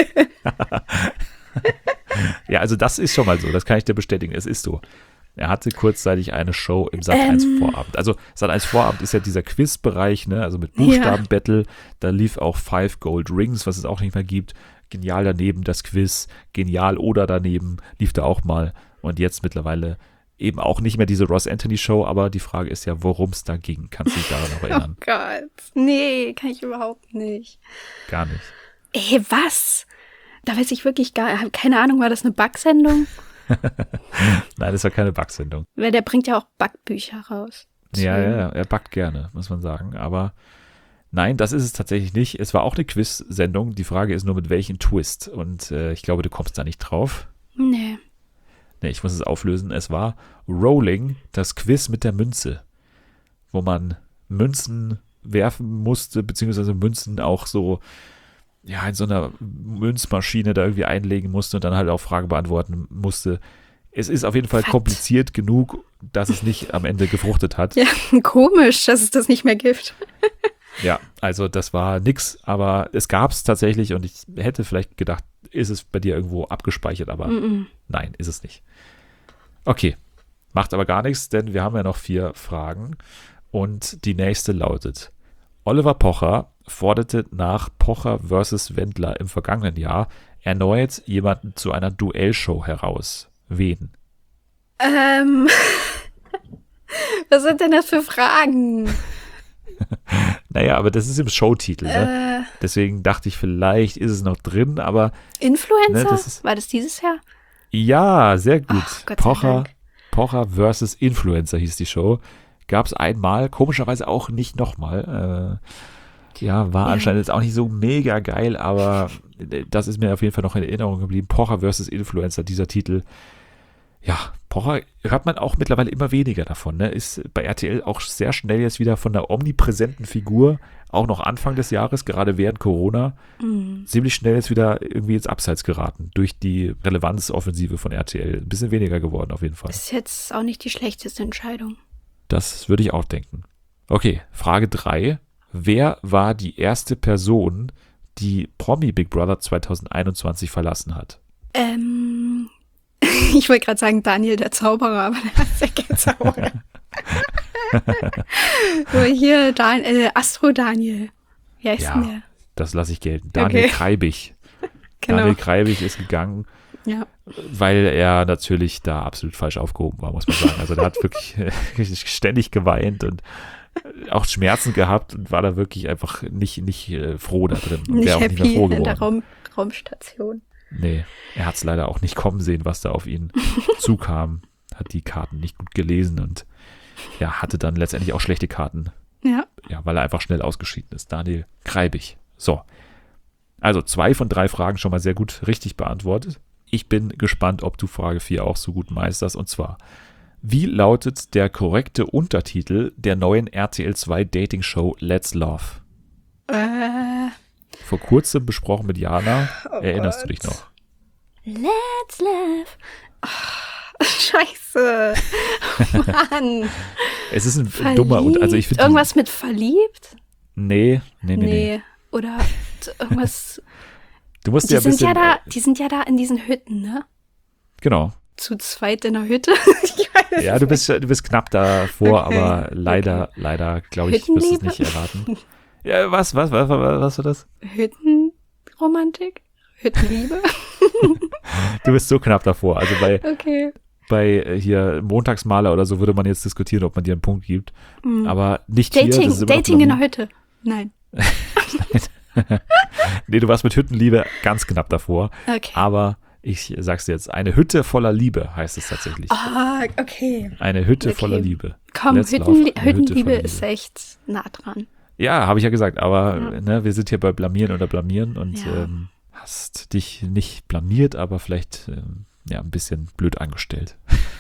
Ja, also das ist schon mal so, das kann ich dir bestätigen, es ist so. Er hatte kurzzeitig eine Show im Sat eins ähm. Vorabend. Also Sat eins Vorabend ist ja dieser Quizbereich, ne, also mit Buchstabenbattle, ja. Da lief auch Five Gold Rings, was es auch nicht mehr gibt. Genial daneben das Quiz, genial oder daneben lief da auch mal. Und jetzt mittlerweile eben auch nicht mehr diese Ross Anthony Show, aber die Frage ist ja, worum es da ging. Kannst du dich daran noch erinnern? Oh Gott, nee, kann ich überhaupt nicht. Gar nicht. Ey, was? Da weiß ich wirklich gar keine Ahnung, war das eine Backsendung? Nein, das war keine Backsendung. Weil der bringt ja auch Backbücher raus. Ja, ja, ja, er backt gerne, muss man sagen. Aber nein, das ist es tatsächlich nicht. Es war auch eine Quiz-Sendung. Die Frage ist nur, mit welchem Twist. Und äh, ich glaube, du kommst da nicht drauf. Nee. Nee, ich muss es auflösen. Es war Rolling, das Quiz mit der Münze, wo man Münzen werfen musste, beziehungsweise Münzen auch so ja, in so einer Münzmaschine da irgendwie einlegen musste und dann halt auch Fragen beantworten musste. Es ist auf jeden Fall Was? kompliziert genug, dass es nicht am Ende gefruchtet hat. Ja, komisch, dass es das nicht mehr gibt. Ja, also das war nix, aber es gab es tatsächlich und ich hätte vielleicht gedacht, ist es bei dir irgendwo abgespeichert, aber Mm-mm. nein, ist es nicht. Okay, macht aber gar nichts, denn wir haben ja noch vier Fragen und die nächste lautet: Oliver Pocher forderte nach Pocher versus Wendler im vergangenen Jahr erneut jemanden zu einer Duellshow heraus. Wen? Ähm, was sind denn das für Fragen? Naja, aber das ist im Showtitel, ne? Äh, Deswegen dachte ich, vielleicht ist es noch drin, aber Influencer? Ne, das ist- War das dieses Jahr? ja, sehr gut. Ach, Gott sei Pocher, Dank. Pocher versus Influencer hieß die Show. Gab es einmal, komischerweise auch nicht nochmal. Äh, ja, war Ja. anscheinend jetzt auch nicht so mega geil, aber das ist mir auf jeden Fall noch in Erinnerung geblieben. Pocher versus Influencer, dieser Titel. Ja, Pocher hört man auch mittlerweile immer weniger davon. Ne? Ist bei R T L auch sehr schnell jetzt wieder von der omnipräsenten Figur, auch noch Anfang des Jahres, gerade während Corona, Mhm. ziemlich schnell jetzt wieder irgendwie ins Abseits geraten durch die Relevanzoffensive von R T L. Ein bisschen weniger geworden auf jeden Fall. Ist jetzt auch nicht die schlechteste Entscheidung. Das würde ich auch denken. Okay, Frage drei. Wer war die erste Person, die Promi Big Brother zwanzig einundzwanzig verlassen hat? Ähm, ich wollte gerade sagen Daniel der Zauberer, aber der ist ja kein Zauberer. So, hier, Dan äh, Astro Daniel. Wie heißt denn Ja, der? das lasse ich gelten. Daniel Okay. Kreibig. Genau. Daniel Kreibig ist gegangen, Ja. weil er natürlich da absolut falsch aufgehoben war, muss man sagen. Also der hat wirklich äh, ständig geweint und auch Schmerzen gehabt und war da wirklich einfach nicht, nicht äh, froh da drin. Und Nicht wäre auch nicht mehr happy froh in der geworden. Raum Raumstation. Nee, er hat es leider auch nicht kommen sehen, was da auf ihn zukam. Hat die Karten nicht gut gelesen und ja, hatte dann letztendlich auch schlechte Karten. Ja. Ja, weil er einfach schnell ausgeschieden ist. Daniel Kreibig. So. Also zwei von drei Fragen schon mal sehr gut richtig beantwortet. Ich bin gespannt, ob du Frage vier auch so gut meisterst. Und zwar, wie lautet der korrekte Untertitel der neuen R T L zwei Dating-Show Let's Love? Äh, Vor kurzem besprochen mit Jana. Oh Erinnerst Gott. du dich noch? Let's laugh. Oh, scheiße. Mann. Es ist ein Verliebt? dummer und also ich finde Irgendwas mit verliebt? Nee, nee, nee, nee. Oder t- irgendwas. Du musst die ja ein sind bisschen ja da, äh, die sind ja da in diesen Hütten, ne? genau. Zu zweit in der Hütte. Ich weiß Ja, es du bist du bist knapp davor, Okay, aber leider leider glaube ich, wirst du es Hüttenliebe? nicht erraten. Ja, was was was was, was war das? Hüttenromantik? Hüttenliebe? Du bist so knapp davor. Also bei Okay. bei äh, hier Montagsmaler oder so würde man jetzt diskutieren, ob man dir einen Punkt gibt, Mhm. aber nicht hier. Dating, Das ist immer noch Dating in der Blamier. Hütte. Nein. Nee, du warst mit Hüttenliebe ganz knapp davor. Okay. Aber ich sag's dir jetzt, eine Hütte voller Liebe heißt es tatsächlich. Ah, okay. Eine Hütte Okay. voller Liebe. Komm, Let's love, Hüttenlie eine Hütte Hüttenliebe voller ist echt nah dran. Ja, habe ich ja gesagt, aber Ja. ne, wir sind hier bei Blamieren oder Blamieren und Ja. ähm, hast dich nicht blamiert, aber vielleicht ähm, ja, ein bisschen blöd angestellt.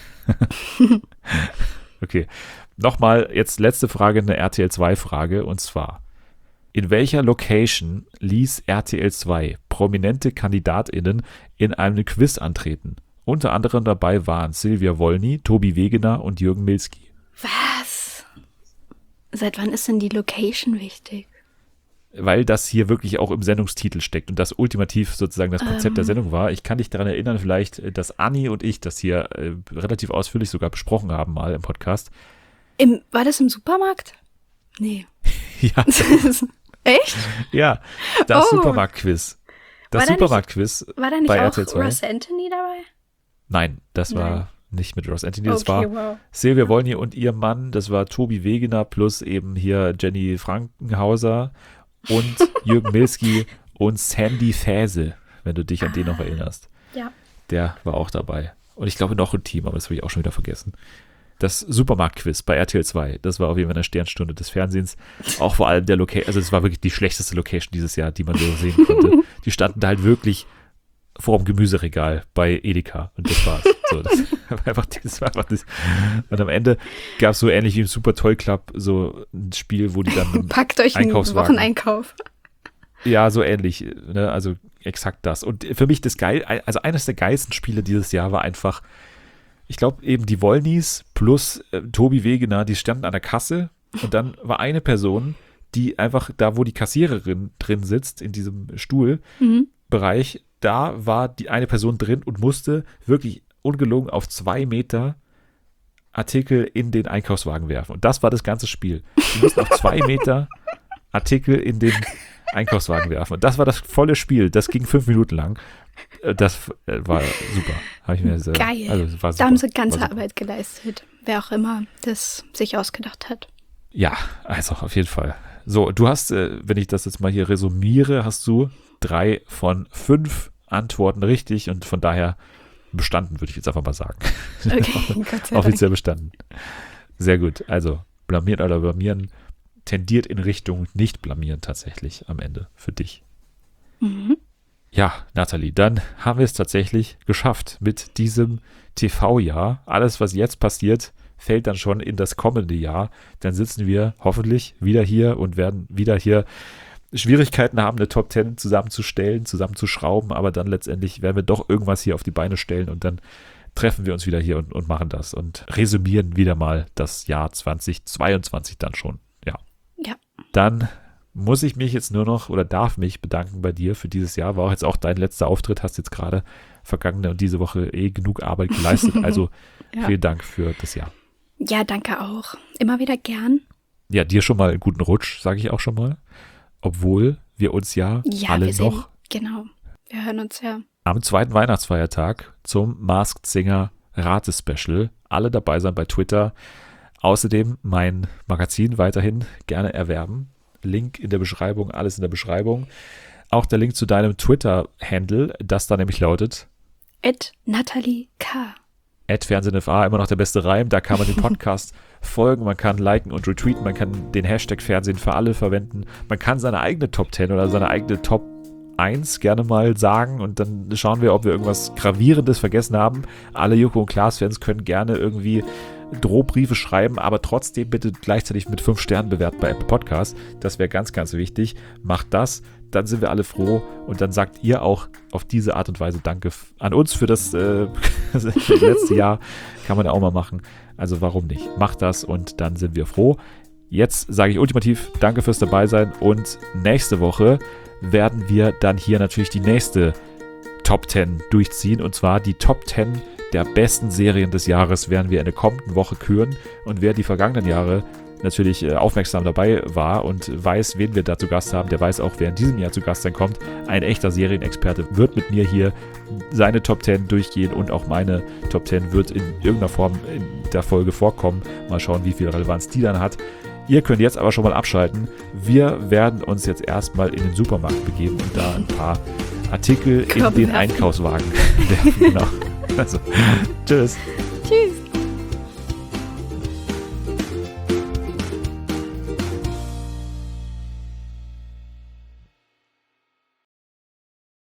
Okay, nochmal jetzt letzte Frage, eine R T L zwei Frage und zwar: In welcher Location ließ R T L zwei prominente KandidatInnen in einem Quiz antreten? Unter anderem dabei waren Silvia Wolny, Tobi Wegener und Jürgen Milski. Was? Seit wann ist denn die Location wichtig? Weil das hier wirklich auch im Sendungstitel steckt und das ultimativ sozusagen das Konzept Ähm. der Sendung war. Ich kann dich daran erinnern, vielleicht, dass Anni und ich das hier äh, relativ ausführlich sogar besprochen haben mal im Podcast. Im, war das im Supermarkt? Nee. Ja, Echt? ja das Oh. Supermarktquiz. Das War da nicht- Supermarktquiz War da nicht bei auch R T L zwei. Ross Anthony dabei? Nein, das Nein. war nicht mit Ross Anthony. Das Okay, war wow. Silvia Wolny und ihr Mann. Das war Tobi Wegener plus eben hier Jenny Frankenhauser und Jürgen Milski und Sandy Fäse wenn du dich an den noch erinnerst. Ja. Der war auch dabei. Und ich glaube noch ein Team, aber das habe ich auch schon wieder vergessen. Das Supermarkt-Quiz bei R T L zwei, das war auf jeden Fall eine Sternstunde des Fernsehens. Auch vor allem der Location, also es war wirklich die schlechteste Location dieses Jahr, die man so sehen konnte. Die standen da halt wirklich vor dem Gemüseregal bei Edeka und das war's. So, das war einfach, das war einfach das. Und am Ende gab es so ähnlich wie im Super Toy Club so ein Spiel, wo die dann Packt euch einen Wocheneinkauf. Ja, so ähnlich, ne? Also exakt das. Und für mich das geil, also eines der geilsten Spiele dieses Jahr war einfach, ich glaube eben die Wollnies plus äh, Tobi Wegener, die standen an der Kasse und dann war eine Person, die einfach da, wo die Kassiererin drin sitzt, in diesem Stuhlbereich, mhm. da war die eine Person drin und musste wirklich ungelogen auf zwei Meter Artikel in den Einkaufswagen werfen. Und das war das ganze Spiel. Die mussten auf zwei Meter Artikel in den Einkaufswagen werfen. Und das war das volle Spiel. Das ging fünf Minuten lang. Das war super. Hab ich mir sehr, Geil. Also war super. Da haben sie ganze Arbeit geleistet. Wer auch immer das sich ausgedacht hat. Ja, also auf jeden Fall. So, du hast, wenn ich das jetzt mal hier resümiere, hast du drei von fünf Antworten richtig und von daher bestanden, würde ich jetzt einfach mal sagen. Okay, Gott sei Offiziell Dank. bestanden. Sehr gut. Also blamieren oder blamieren tendiert in Richtung nicht blamieren tatsächlich am Ende für dich. Mhm. Ja, Nathalie, dann haben wir es tatsächlich geschafft mit diesem T V-Jahr. Alles, was jetzt passiert, fällt dann schon in das kommende Jahr. Dann sitzen wir hoffentlich wieder hier und werden wieder hier Schwierigkeiten haben, eine Top Ten zusammenzustellen, zusammenzuschrauben, aber dann letztendlich werden wir doch irgendwas hier auf die Beine stellen und dann treffen wir uns wieder hier und, und machen das und resümieren wieder mal das Jahr zweitausendzweiundzwanzig dann schon. Ja. Ja. Dann muss ich mich jetzt nur noch oder darf mich bedanken bei dir für dieses Jahr. War auch jetzt auch dein letzter Auftritt, hast jetzt gerade vergangene und diese Woche eh genug Arbeit geleistet. Also ja. Vielen Dank für das Jahr. Ja, danke auch. Immer wieder gern. Ja, dir schon mal einen guten Rutsch, sage ich auch schon mal. Obwohl wir uns ja, ja alle wir sehen, noch genau, wir hören uns ja am zweiten Weihnachtsfeiertag zum Masked Singer Ratespecial. Alle dabei sein bei Twitter. Außerdem mein Magazin weiterhin gerne erwerben. Link in der Beschreibung, alles in der Beschreibung. Auch der Link zu deinem Twitter-Handle, das da nämlich lautet at Nathalie K. at FernsehenFA, immer noch der beste Reim. Da kann man den Podcast folgen, man kann liken und retweeten, man kann den Hashtag Fernsehen für alle verwenden. Man kann seine eigene Top zehn oder seine eigene Top eins gerne mal sagen und dann schauen wir, ob wir irgendwas Gravierendes vergessen haben. Alle Joko und Klaas-Fans können gerne irgendwie Drohbriefe schreiben, aber trotzdem bitte gleichzeitig mit fünf Sternen bewerten bei Apple Podcasts. Das wäre ganz, ganz wichtig. Macht das, dann sind wir alle froh und dann sagt ihr auch auf diese Art und Weise Danke an uns für das, äh, das letzte Jahr. Kann man ja auch mal machen. Also warum nicht? Macht das und dann sind wir froh. Jetzt sage ich ultimativ Danke fürs Dabeisein und nächste Woche werden wir dann hier natürlich die nächste Top zehn durchziehen und zwar die Top zehn der besten Serien des Jahres werden wir in der kommenden Woche küren und wer die vergangenen Jahre natürlich äh, aufmerksam dabei war und weiß, wen wir da zu Gast haben, der weiß auch, wer in diesem Jahr zu Gast sein kommt. Ein echter Serienexperte wird mit mir hier seine Top zehn durchgehen und auch meine Top zehn wird in irgendeiner Form in der Folge vorkommen. Mal schauen, wie viel Relevanz die dann hat. Ihr könnt jetzt aber schon mal abschalten. Wir werden uns jetzt erstmal in den Supermarkt begeben und da ein paar Artikel Körben in den werfen. Einkaufswagen werfen. Genau. Also, tschüss.